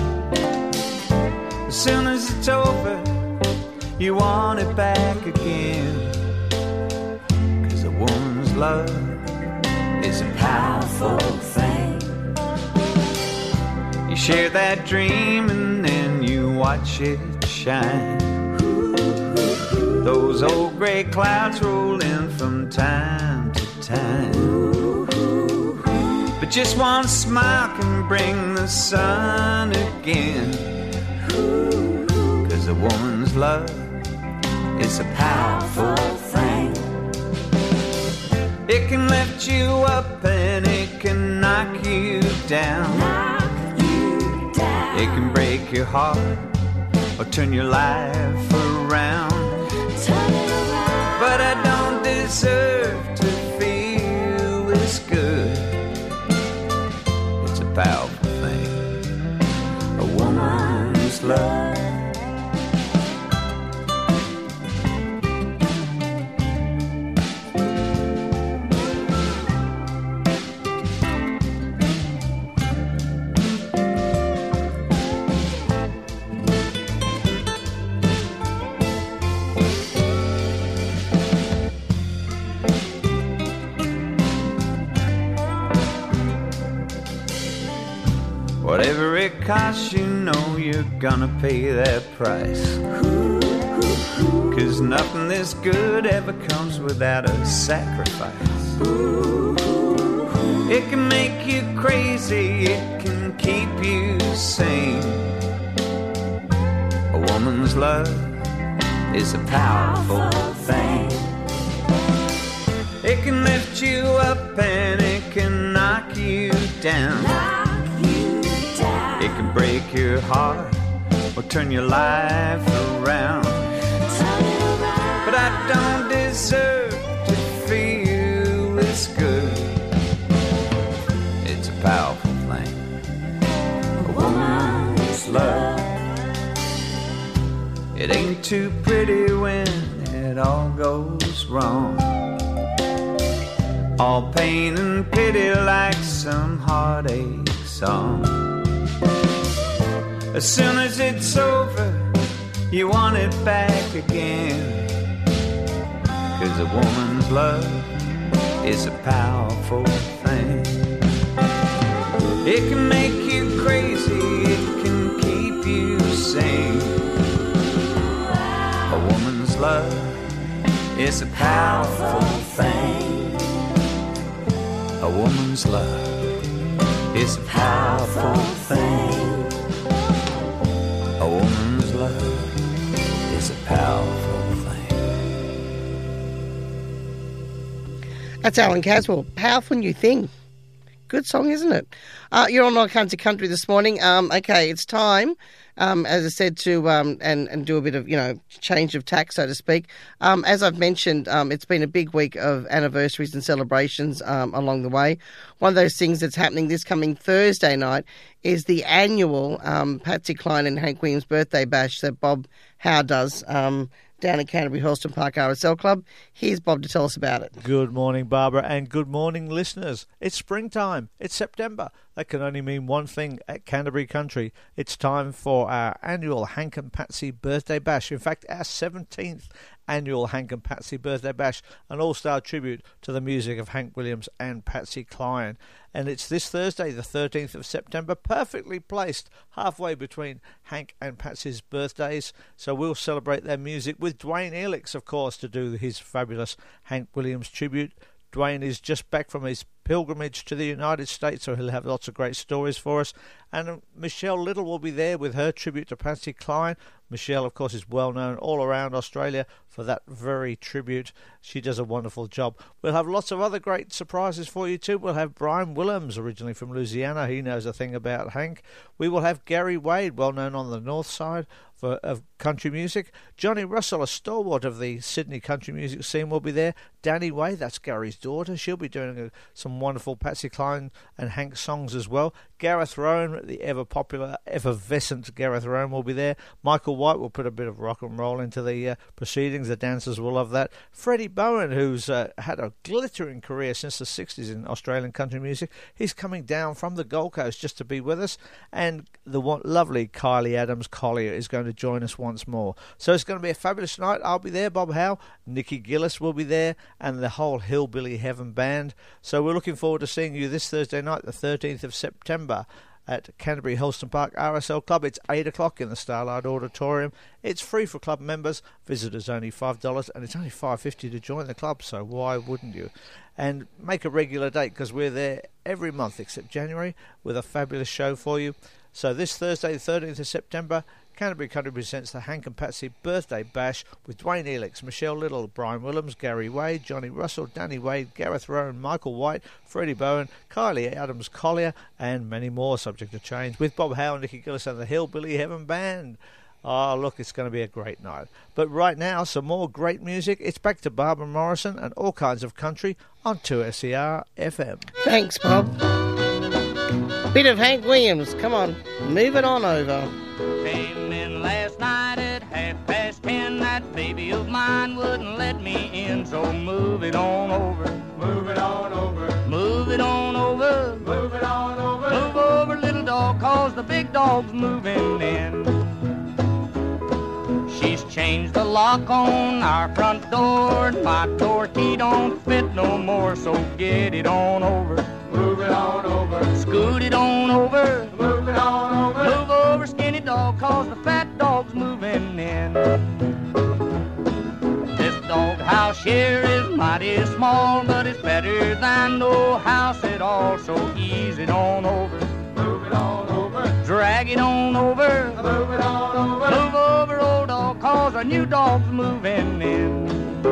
As soon as it's over, you want it back again. 'Cause a woman's love is a powerful thing. You share that dream and then you watch it shine. Those old grey clouds roll in from time to time. But just one smile can bring the sun again. 'Cause a woman's love is a powerful thing. It can lift you up and it can knock you down. It can break your heart or turn your life around. But I don't deserve to feel this good. It's a powerful thing, a woman's love. Whatever it costs, you know you're gonna pay that price. 'Cause nothing this good ever comes without a sacrifice. It can make you crazy, it can keep you sane. A woman's love is a powerful thing. It can lift you up and it can knock you down. It can break your heart or turn your life around. But I don't deserve to feel this good. It's a powerful thing, a woman's love. It ain't too pretty when it all goes wrong. All pain and pity like some heartache song. As soon as it's over, you want it back again. 'Cause a woman's love is a powerful thing. It can make you crazy, it can keep you sane. A woman's love is a powerful thing. A woman's love is a powerful thing. A woman's love is a powerful thing. That's Alan Caswell. Powerful new thing. Good song, isn't it? You're on All Kinds of Country this morning. Okay, it's time, as I said, to and do a bit of, change of tack, so to speak. As I've mentioned, it's been a big week of anniversaries and celebrations along the way. One of those things that's happening this coming Thursday night is the annual Patsy Cline and Hank Williams birthday bash that Bob Howe does down at Canterbury Hurlstone Park RSL Club. Here's Bob to tell us about it. Good morning, Barbara, and good morning, listeners. It's springtime. It's September. That can only mean one thing at Canterbury Country. It's time for our annual Hank and Patsy birthday bash. In fact, our 17th annual Hank and Patsy birthday bash, an all-star tribute to the music of Hank Williams and Patsy Cline. And it's this Thursday, the 13th of September, perfectly placed halfway between Hank and Patsy's birthdays. So we'll celebrate their music with Dwayne Elix, of course, to do his fabulous Hank Williams tribute. Dwayne is just back from his pilgrimage to the United States, so he'll have lots of great stories for us. And Michelle Little will be there with her tribute to Patsy Cline. Michelle, of course, is well known all around Australia for that very tribute. She does a wonderful job. We'll have lots of other great surprises for you too. We'll have Brian Willems, originally from Louisiana. He knows a thing about Hank. We will have Gary Wade, well known on the north side of country music. Johnny Russell, a stalwart of the Sydney country music scene, will be there. Danny Way, that's Gary's daughter. She'll be doing some wonderful Patsy Cline and Hank songs as well. Gareth Rowan, the ever-popular, effervescent Gareth Rowan will be there. Michael White will put a bit of rock and roll into the proceedings. The dancers will love that. Freddie Bowen, who's had a glittering career since the 60s in Australian country music, he's coming down from the Gold Coast just to be with us. And the lovely Kylie Adams Collier is going to join us once more. So it's going to be a fabulous night. I'll be there, Bob Howe. Nikki Gillis will be there, and the whole Hillbilly Heaven Band. So we're looking forward to seeing you this Thursday night, the 13th of September, at Canterbury Helston Park RSL Club. It's 8 o'clock in the Starlight Auditorium. It's free for club members. Visitors only $5, and it's only $5.50 to join the club, so why wouldn't you? And make a regular date, because we're there every month except January with a fabulous show for you. So this Thursday, the 13th of September, Canterbury Country presents the Hank and Patsy Birthday Bash with Dwayne Elix, Michelle Little, Brian Willems, Gary Wade, Johnny Russell, Danny Wade, Gareth Rowan, Michael White, Freddie Bowen, Kylie Adams Collier, and many more, subject to change, with Bob Howe, Nikki Gillis and the Hillbilly Heaven Band. Oh, look, it's going to be a great night. But right now, some more great music. It's back to Barbara Morrison and all kinds of country on 2SER FM. Thanks, Bob. Bit of Hank Williams. Come on, move it on over. Came in last night at 10:30. That baby of mine wouldn't let me in, so move it on over. Move it on over. Move it on over. Move it on over. Move over, little dog, 'cause the big dog's moving in. She's changed the lock on our front door, and my door key don't fit no more, so get it on over. Move it on over. Scoot it on over. Move it on over. Move over, skinny dog, 'cause the fat dog's moving in. This dog house here is mighty small, but it's better than no house at all, so ease it on over. Move it on over. Drag it on over. Move it on over. Move over, old dog, 'cause a new dog's moving in.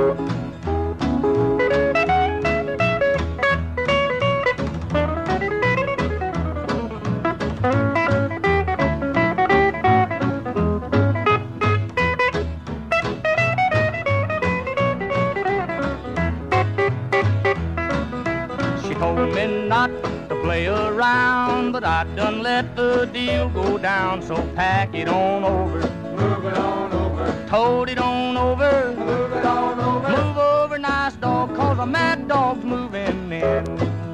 Not to play around, but I done let the deal go down, so pack it on over. Move it on over. Tote it on over. Move it on over. Move over, nice dog, 'cause a mad dog's moving in.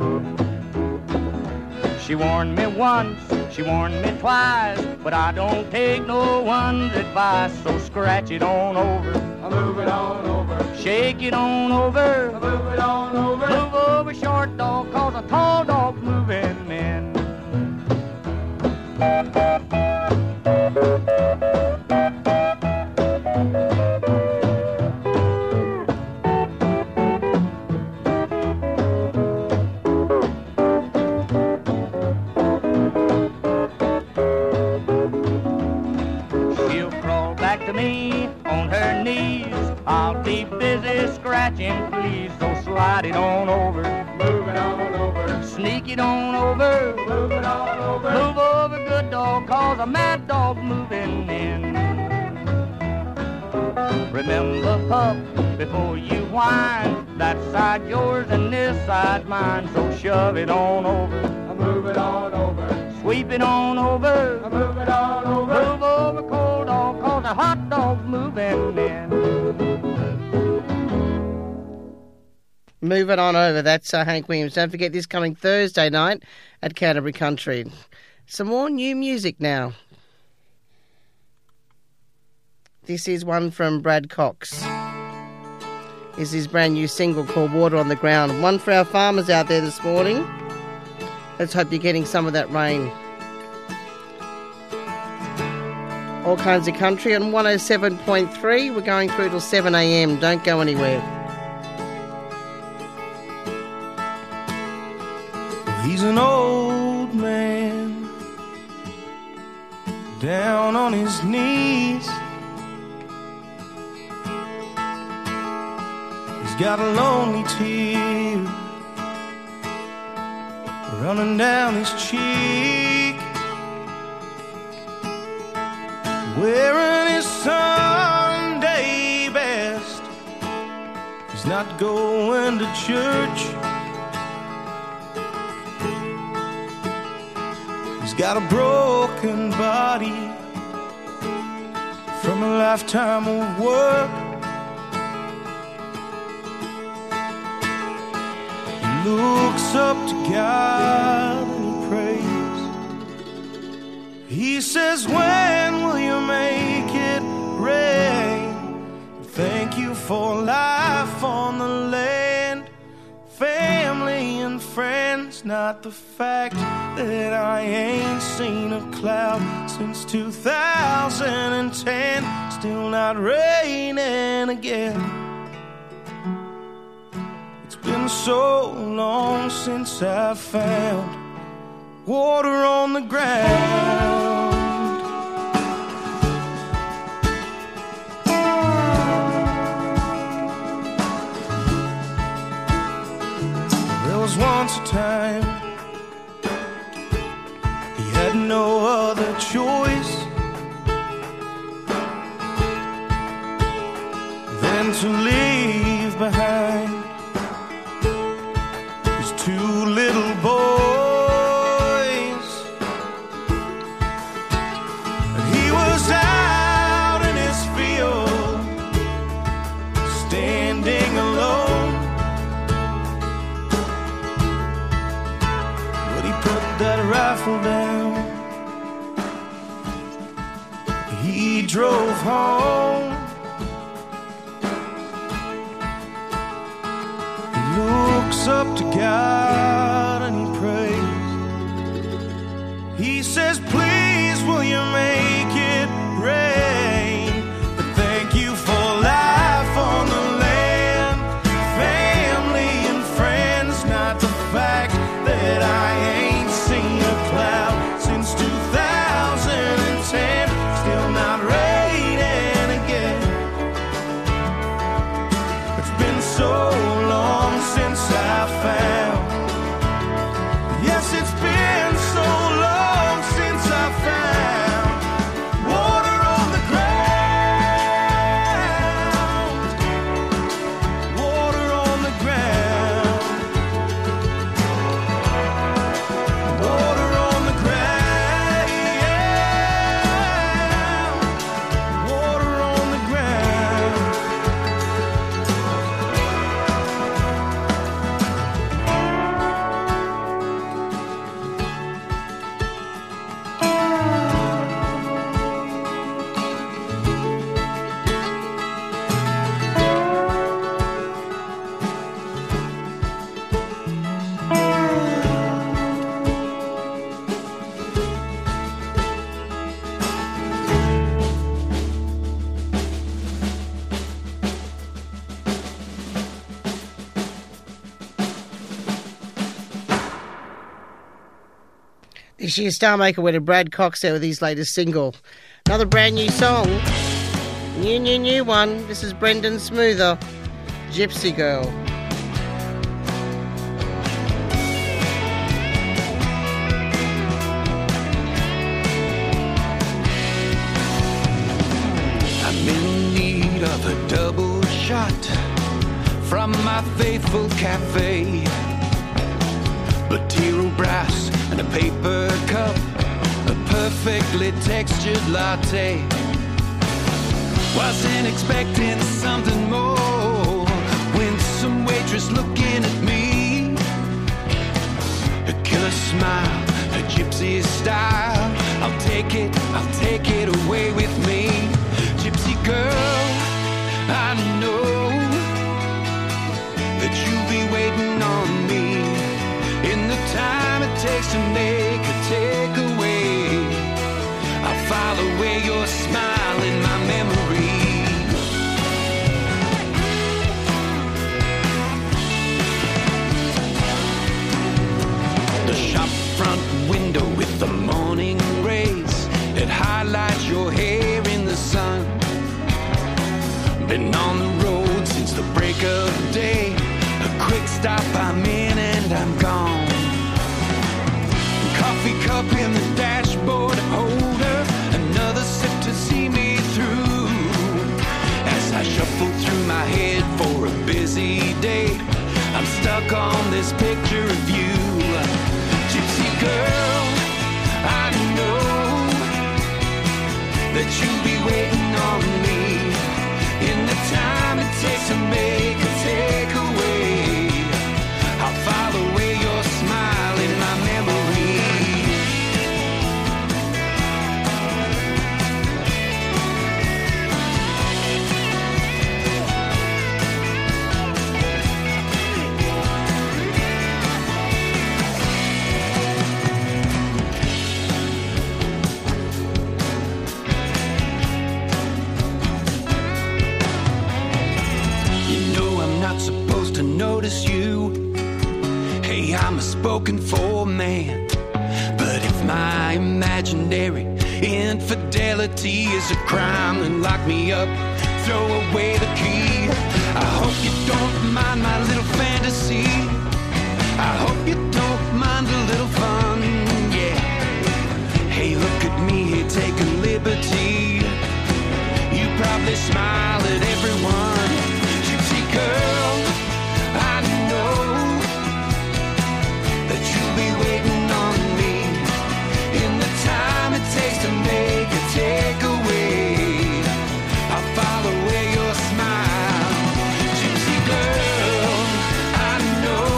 She warned me once, she warned me twice, but I don't take no one's advice, so scratch it on over. Move it on over. Shake it on over. Move it on over. Move over, short dog, 'cause a tall dog's moving in. She'll crawl back to me on her knees. I'll be busy scratching, please, so slide it on over. Move it on over. Sneak it on over. Move it on over. Move over, good dog, 'cause a mad dog's moving in. Remember, pup, before you whine, that side yours and this side mine, so shove it on over. Move it on over. Sweep it on over. Move it on over. Move over, cold dog, 'cause a hot dog's moving in. Move it on over. That's Hank Williams. Don't forget this coming Thursday night at Canterbury Country. Some more new music now. This is one from Brad Cox. This is his brand new single called Water on the Ground. One for our farmers out there this morning. Let's hope you're getting some of that rain. All kinds of country on 107.3. We're going through till 7 a.m. Don't go anywhere. He's an old man down on his knees. He's got a lonely tear running down his cheek, wearing his Sunday best. He's not going to church. He's got a broken body from a lifetime of work. He looks up to God and he prays. He says, when will you make it rain? Thank you for life on the land, family and friends, not the fact that I ain't seen a cloud since 2010, still not raining again. It's been so long since I found water on the ground. There was once a time he had no other choice than to leave behind his two little boys. And he was out in his field, standing alone. But he put that rifle down, he drove home. He looks up to God and he prays. He says, please will you make it rain? But thank you for life on the land, family and friends, not the fact that I ain't seen a cloud since 2010, still not raining again. It's been so long since I found, yes, it's been so long since I found water on the ground, water on the ground, water on the ground, water on the ground. This year's Star Maker winner Brad Cox there with his latest single. Another brand new song. New one. This is Brendan Smoother, Gypsy Girl. I'm in need of a double shot from my faithful cafe. Batiro brass and a paper cup, a perfectly textured latte. Wasn't expecting something more when some waitress looking at me. A killer smile, a gypsy style. I'll take it away with me. Gypsy girl, I know that you'll be waiting on me. In the time it takes to make a takeaway, I'll file away your smile in my memory. The I'm gone. Coffee cup in the dashboard holder, another sip to see me through. As I shuffle through my head for a busy day, I'm stuck on this picture of you. Gypsy girl, I know that you'll be waiting on me in the time it takes to make a takeaway. I'll file away your smile in my memory. Supposed to notice you. Hey, I'm a spoken for man, but if my imaginary infidelity is a crime, then lock me up, throw away the key. I hope you don't mind my little fantasy. I hope you don't mind a little fun, yeah. Hey, look at me here taking liberty. You probably smile at everyone. Gypsy girl, I know that you'll be waiting on me in the time it takes to make a takeaway. I'll follow away your smile. Gypsy girl, I know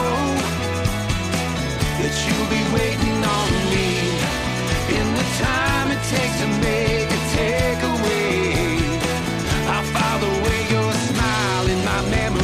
that you'll be waiting on me in the time it takes to make a takeaway. I'll follow away your smile in my memory.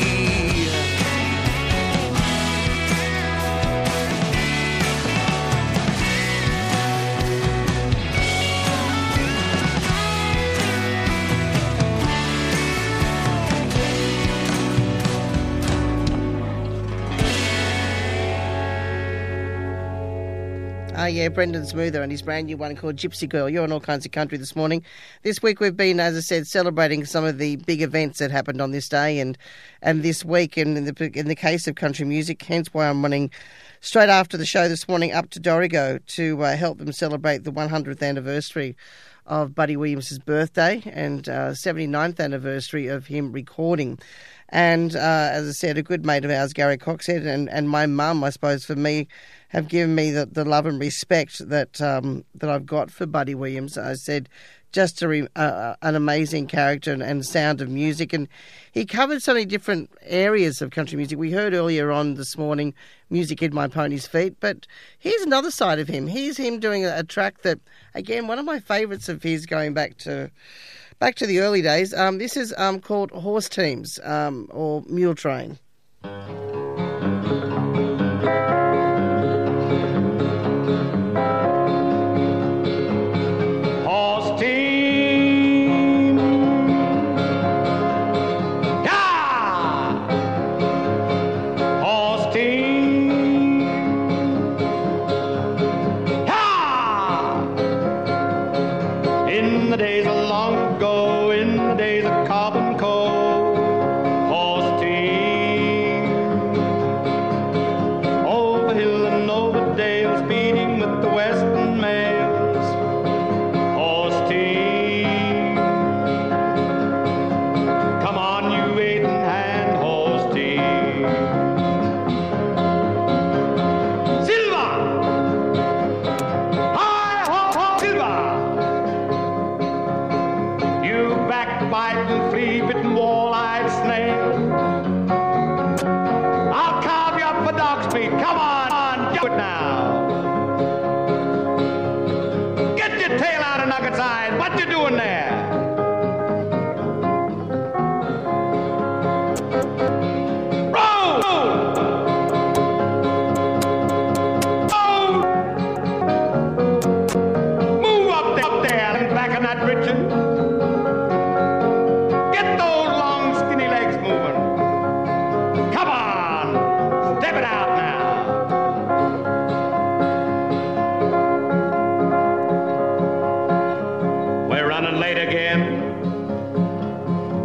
Yeah, Brendan Smoother and his brand new one called Gypsy Girl. You're on All Kinds of Country this morning. This week we've been, as I said, celebrating some of the big events that happened on this day and this week. And in the case of country music, hence why I'm running straight after the show this morning up to Dorrigo to help them celebrate the 100th anniversary of Buddy Williams' birthday and 79th anniversary of him recording. And as I said, a good mate of ours, Gary Coxhead, and my mum, I suppose, for me, have given me the love and respect that I've got for Buddy Williams. I said, just an amazing character and sound of music. And he covered so many different areas of country music. We heard earlier on this morning, Music in My Pony's Feet. But here's another side of him. Here's him doing a track that, again, one of my favourites of his going back to the early days. This is called Horse Teams or Mule Train.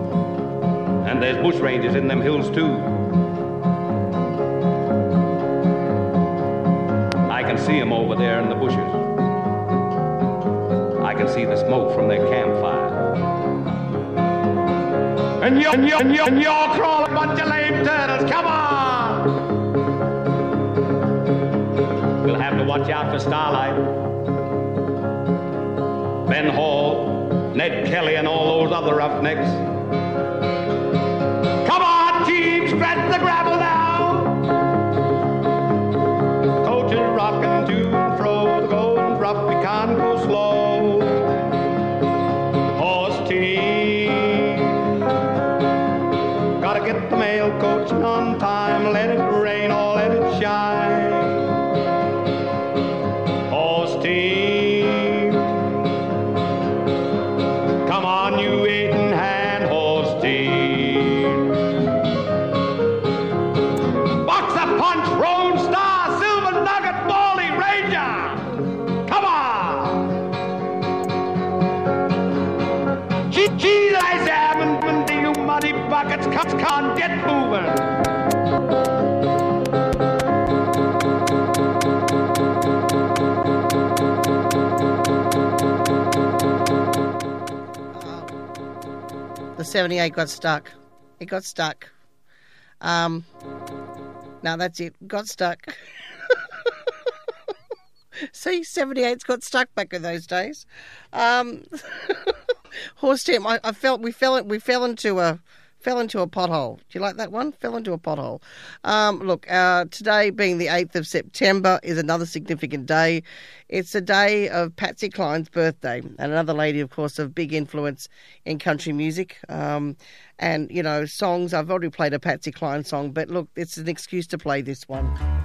Bushrangers in them hills too. see them over there in the bushes. I can see the smoke from their campfire. And you're crawling, bunch of lame turtles, come on! We'll have to watch out for Starlight, Ben Hall, Ned Kelly, and all those other roughnecks. Come on, team, spread the gravel now! Coach is rocking to and fro, the gold's rough, we can't go slow. Horse team, gotta get the mail coach on time, let it rain or let it shine. Horse team, come on, you 8-in-hand horse team. Boxer Punch, Roan Star, Silver Nugget, Baldy, Ranger, come on! Cheese ice haven't been you muddy buckets, can't get moving. The 78 got stuck. It got stuck. No, that's it. Got stuck. See, 78's got stuck back in those days. Horse team. I felt we fell into a pothole. Do you like that one? Fell into a pothole. Look, today being the 8th of September is another significant day. It's the day of Patsy Cline's birthday, and another lady, of course, of big influence in country music. And, you know, songs, I've already played a Patsy Cline song, but look, it's an excuse to play this one.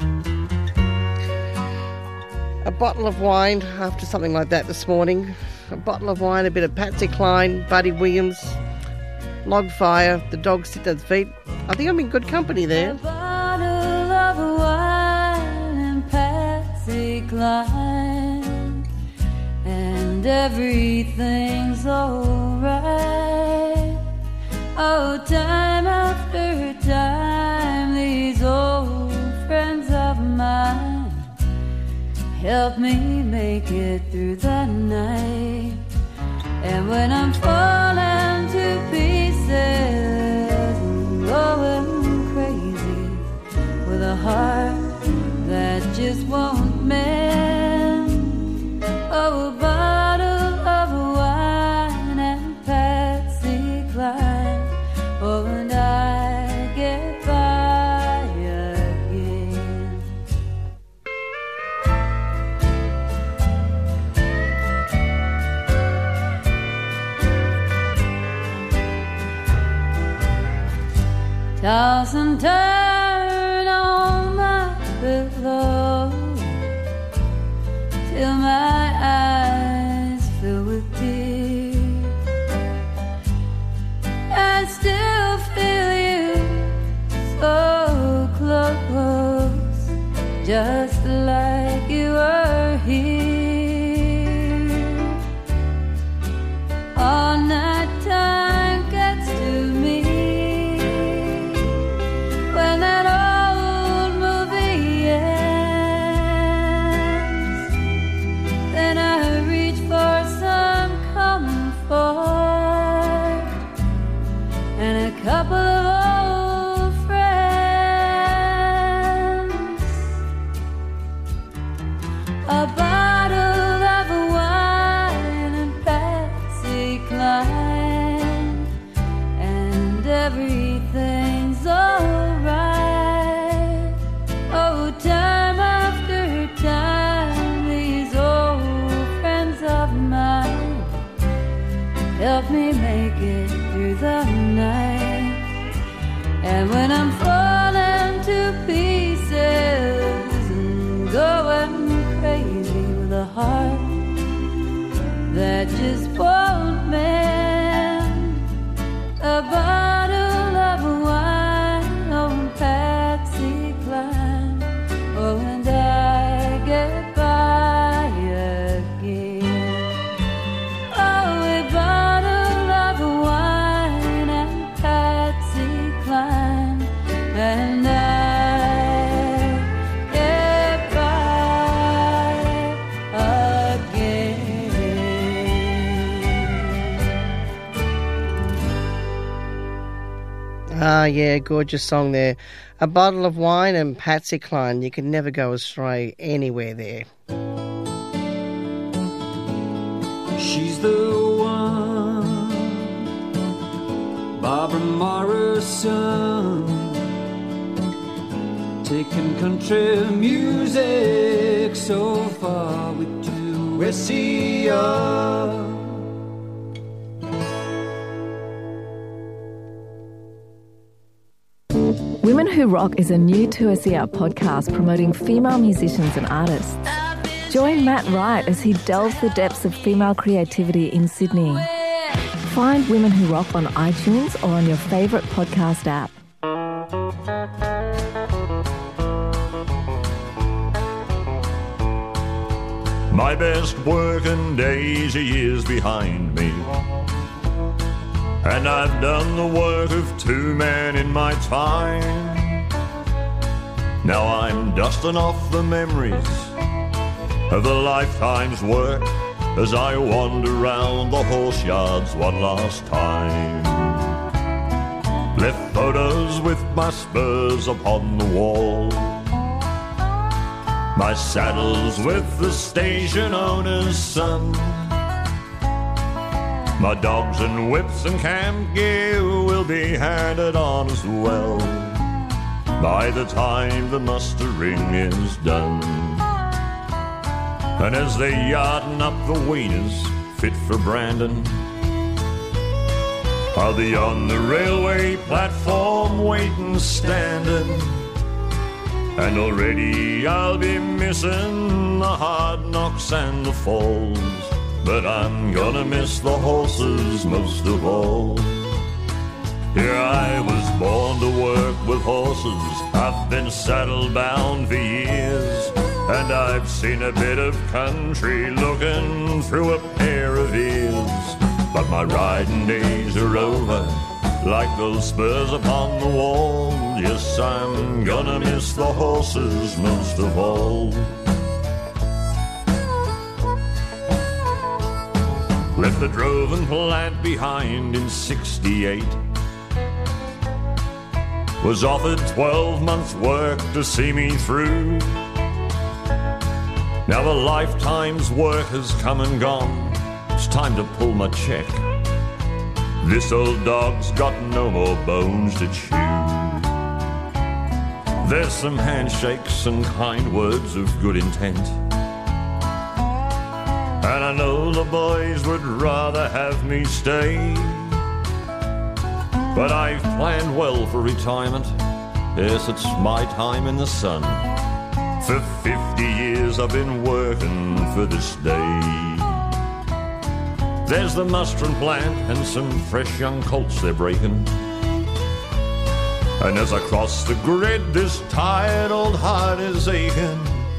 A bottle of wine after something like that this morning. A bottle of wine, a bit of Patsy Cline, Buddy Williams, log fire, the dog sit at the feet. I think I'm in good company there. A bottle of wine and Patsy Cline, and everything's alright. Oh, time after time, these old friends of mine help me make it through the night. And when I'm falling to pieces and going crazy with a heart that just won't mend, oh, a bottle of wine and Patsy Cline, oh, and I get by again. Toss and turn on my pillow till my eyes fill with tears. I still feel you so close, just like you were here. All night time gets to me. When that old movie ends, then I reach for some comfort and a couple of old friends. A bottle of wine and Patsy Cline, and everything's alright. Oh, time after time, these old friends of mine help me make it through the night. And when I'm falling to pieces and going crazy with a heart that just won't mend, a bottle of wine on Patsy Cline, oh, and I get by again. Oh, a bottle of wine and Patsy Cline, Yeah, gorgeous song there. A Bottle of Wine and Patsy Cline. You can never go astray anywhere there. She's the one, Barbara Morrison, taking country music so far with you. We see ya. Women Who Rock is a new 2SER podcast promoting female musicians and artists. Join Matt Wright as he delves the depths of female creativity in Sydney. Find Women Who Rock on iTunes or on your favourite podcast app. My best working days are years behind me, and I've done the work of two men in my time. Now I'm dusting off the memories of a lifetime's work as I wander round the horse yards one last time. Left photos with my spurs upon the wall, my saddles with the station owner's son, my dogs and whips and camp gear will be handed on as well by the time the mustering is done. And as they yarden up the wieners fit for Brandon, I'll be on the railway platform waiting, standing, and already I'll be missing the hard knocks and the falls, but I'm gonna miss the horses most of all. Here I was born to work with horses, I've been saddle bound for years, and I've seen a bit of country looking through a pair of ears. But my riding days are over, like those spurs upon the wall. Yes, I'm gonna miss the horses most of all. Left the Droven plant behind in '68. Was offered 12 months' work to see me through. Now a lifetime's work has come and gone. It's time to pull my check. This old dog's got no more bones to chew. There's some handshakes and kind words of good intent, and I know the boys would rather have me stay, but I've planned well for retirement. Yes, it's my time in the sun. For 50 years I've been working for this day. There's the mustering plant and some fresh young colts they're breaking, and as I cross the grid this tired old heart is aching,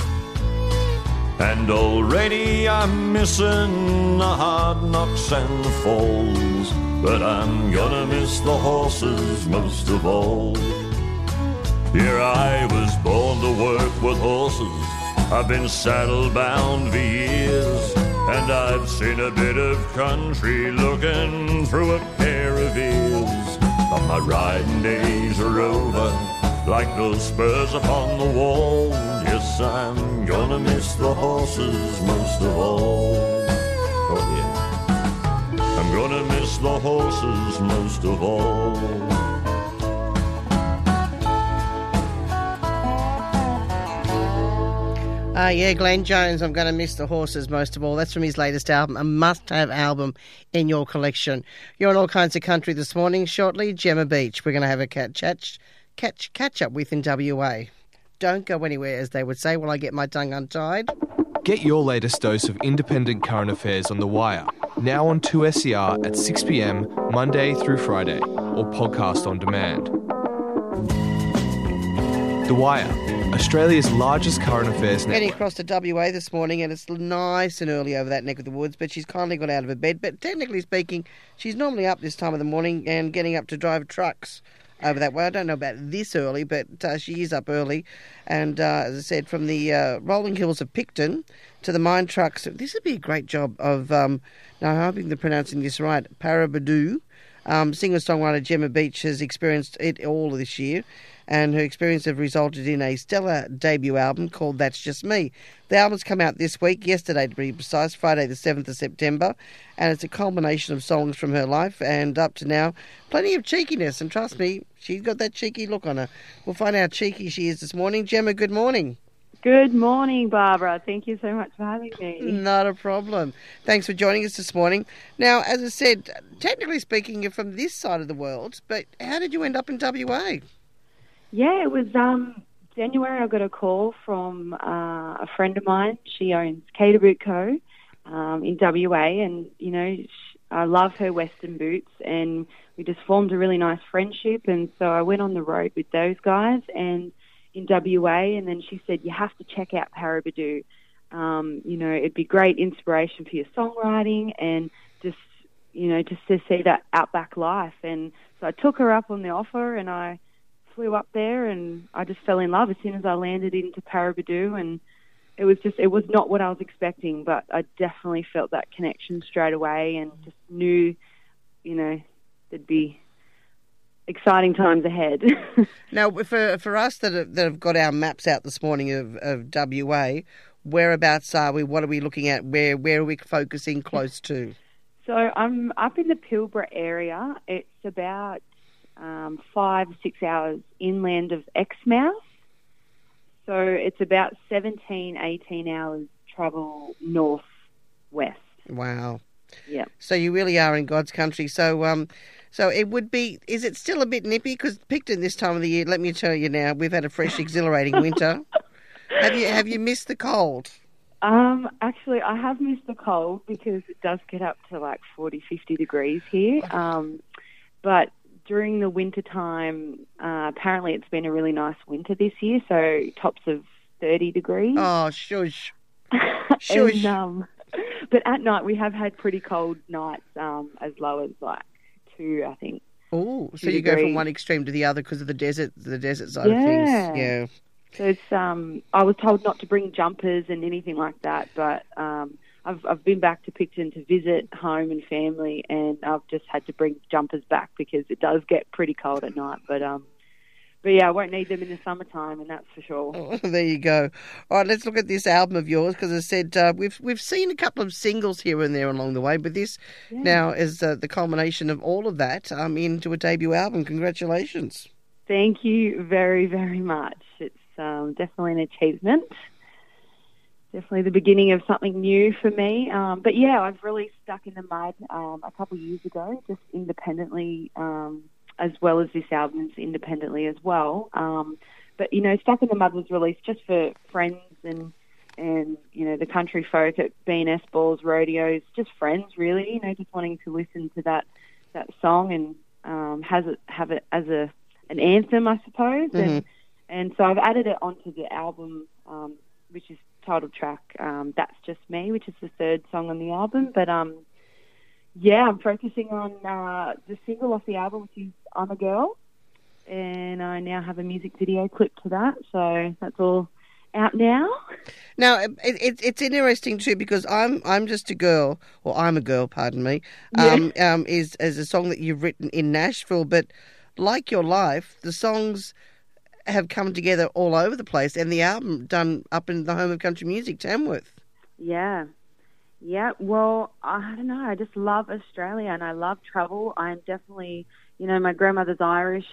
and already I'm missing the hard knocks and the falls, but I'm gonna miss the horses most of all. Here I was born to work with horses, I've been saddle bound for years, and I've seen a bit of country looking through a pair of ears. But my riding days are over, like those spurs upon the wall. Yes, I'm gonna miss the horses most of all. Oh yeah, I'm gonna miss the horses most of all. Yeah, Glenn Jones, I'm going to miss the horses most of all. That's from his latest album, a must-have album in your collection. You're on All Kinds of Country this morning. Shortly, Gemma Beach. We're going to have a catch up with in WA. Don't go anywhere, as they would say, while I get my tongue untied. Get your latest dose of independent current affairs on The Wire, now on 2SER at 6 p.m, Monday through Friday, or podcast on demand. The Wire, Australia's largest current affairs network. Getting across to WA this morning, and it's nice and early over that neck of the woods, but she's kindly got out of her bed. But technically speaking, she's normally up this time of the morning and getting up to drive trucks over that way. I don't know about this early, but she is up early. And as I said, from the rolling hills of Picton to the mine trucks, this would be a great job of, now I'm hoping they're pronouncing this right, Paraburdoo, Singer-songwriter Gemma Beach has experienced it all this year, and her experience has resulted in a stellar debut album called That's Just Me. The album's come out this week, yesterday to be precise, Friday the 7th of September, and it's a culmination of songs from her life, and up to now, plenty of cheekiness, and trust me, she's got that cheeky look on her. We'll find out how cheeky she is this morning. Gemma, good morning. Good morning, Barbara. Thank you so much for having me. Not a problem. Thanks for joining us this morning. Now, as I said, technically speaking, you're from this side of the world, but how did you end up in WA? Yeah, it was January. I got a call from a friend of mine. She owns Cater Boot Co. In WA, and, you know, I love her Western boots, and we just formed a really nice friendship, and so I went on the road with those guys and in WA, and then she said, you have to check out Paraburdoo. You know, it'd be great inspiration for your songwriting and just, you know, just to see that outback life. And so I took her up on the offer, and I flew up there, and I just fell in love as soon as I landed into Paraburdoo, and it was not what I was expecting, but I definitely felt that connection straight away and just knew, you know, there'd be exciting times ahead. Now, for us that have got our maps out this morning of WA, whereabouts are we? What are we looking at? Where are we focusing close to? So I'm up in the Pilbara area. It's about 5-6 hours inland of Exmouth. So it's about 17-18 hours travel north-west. Wow. Yeah. So you really are in God's country. So it would be, is it still a bit nippy? Because Picton this time of the year, let me tell you now, we've had a fresh, exhilarating winter. Have you missed the cold? Actually, I have missed the cold because it does get up to like 40, 50 degrees here. But during the winter time, apparently it's been a really nice winter this year, so tops of 30 degrees. Oh, shush. Shush. And, but at night we have had pretty cold nights, as low as like 2, I think. Oh, so you go from one extreme to the other because of the desert side of things. Yeah. So it's I was told not to bring jumpers and anything like that, but I've been back to Picton to visit home and family, and I've just had to bring jumpers back because it does get pretty cold at night. But yeah, I won't need them in the summertime, and that's for sure. Oh, there you go. All right, let's look at this album of yours, because as I said, we've seen a couple of singles here and there along the way, but this now is the culmination of all of that into a debut album. Congratulations. Thank you very, very much. It's definitely an achievement. Definitely the beginning of something new for me. But yeah, I've really stuck in the mud a couple of years ago, just independently, as well as this album independently as well. But, you know, Stuck in the Mud was released just for friends and you know, the country folk at B&S balls, rodeos, just friends really, you know, just wanting to listen to that song and have it as an anthem, I suppose. Mm-hmm. And so I've added it onto the album, which is title track, That's Just Me, which is the third song on the album. But yeah, I'm focusing on the single off the album, which is I'm a Girl, and I now have a music video clip to that, so that's all out now. Now, it's interesting too, because I'm Just a Girl, or I'm a Girl, pardon me, is a song that you've written in Nashville, but like your life, the songs have come together all over the place, and the album done up in the home of country music, Tamworth. Yeah, well, I don't know, I just love Australia and I love travel. I'm definitely, you know, my grandmother's Irish,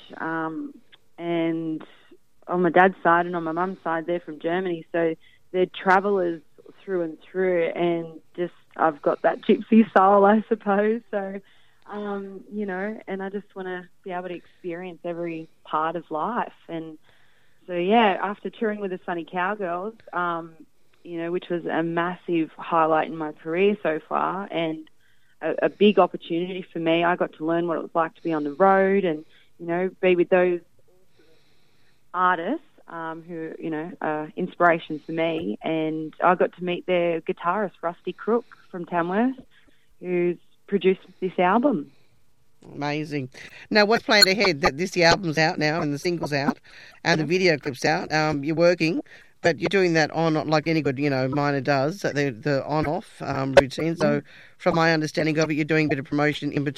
and on my dad's side and on my mum's side, they're from Germany, so they're travellers through and through, and just I've got that gypsy soul, I suppose, so you know, and I just want to be able to experience every part of life. And so, yeah, after touring with the Sunny Cowgirls, you know, which was a massive highlight in my career so far and a big opportunity for me, I got to learn what it was like to be on the road and, you know, be with those artists who, you know, are inspirations for me. And I got to meet their guitarist, Rusty Crook from Tamworth, who's produced this album. Amazing. Now, what's planned ahead? That the album's out now and the single's out and the video clip's out. You're working, but you're doing that on, like any good, you know, miner does, the on-off routine. So from my understanding of it, you're doing a bit of promotion in between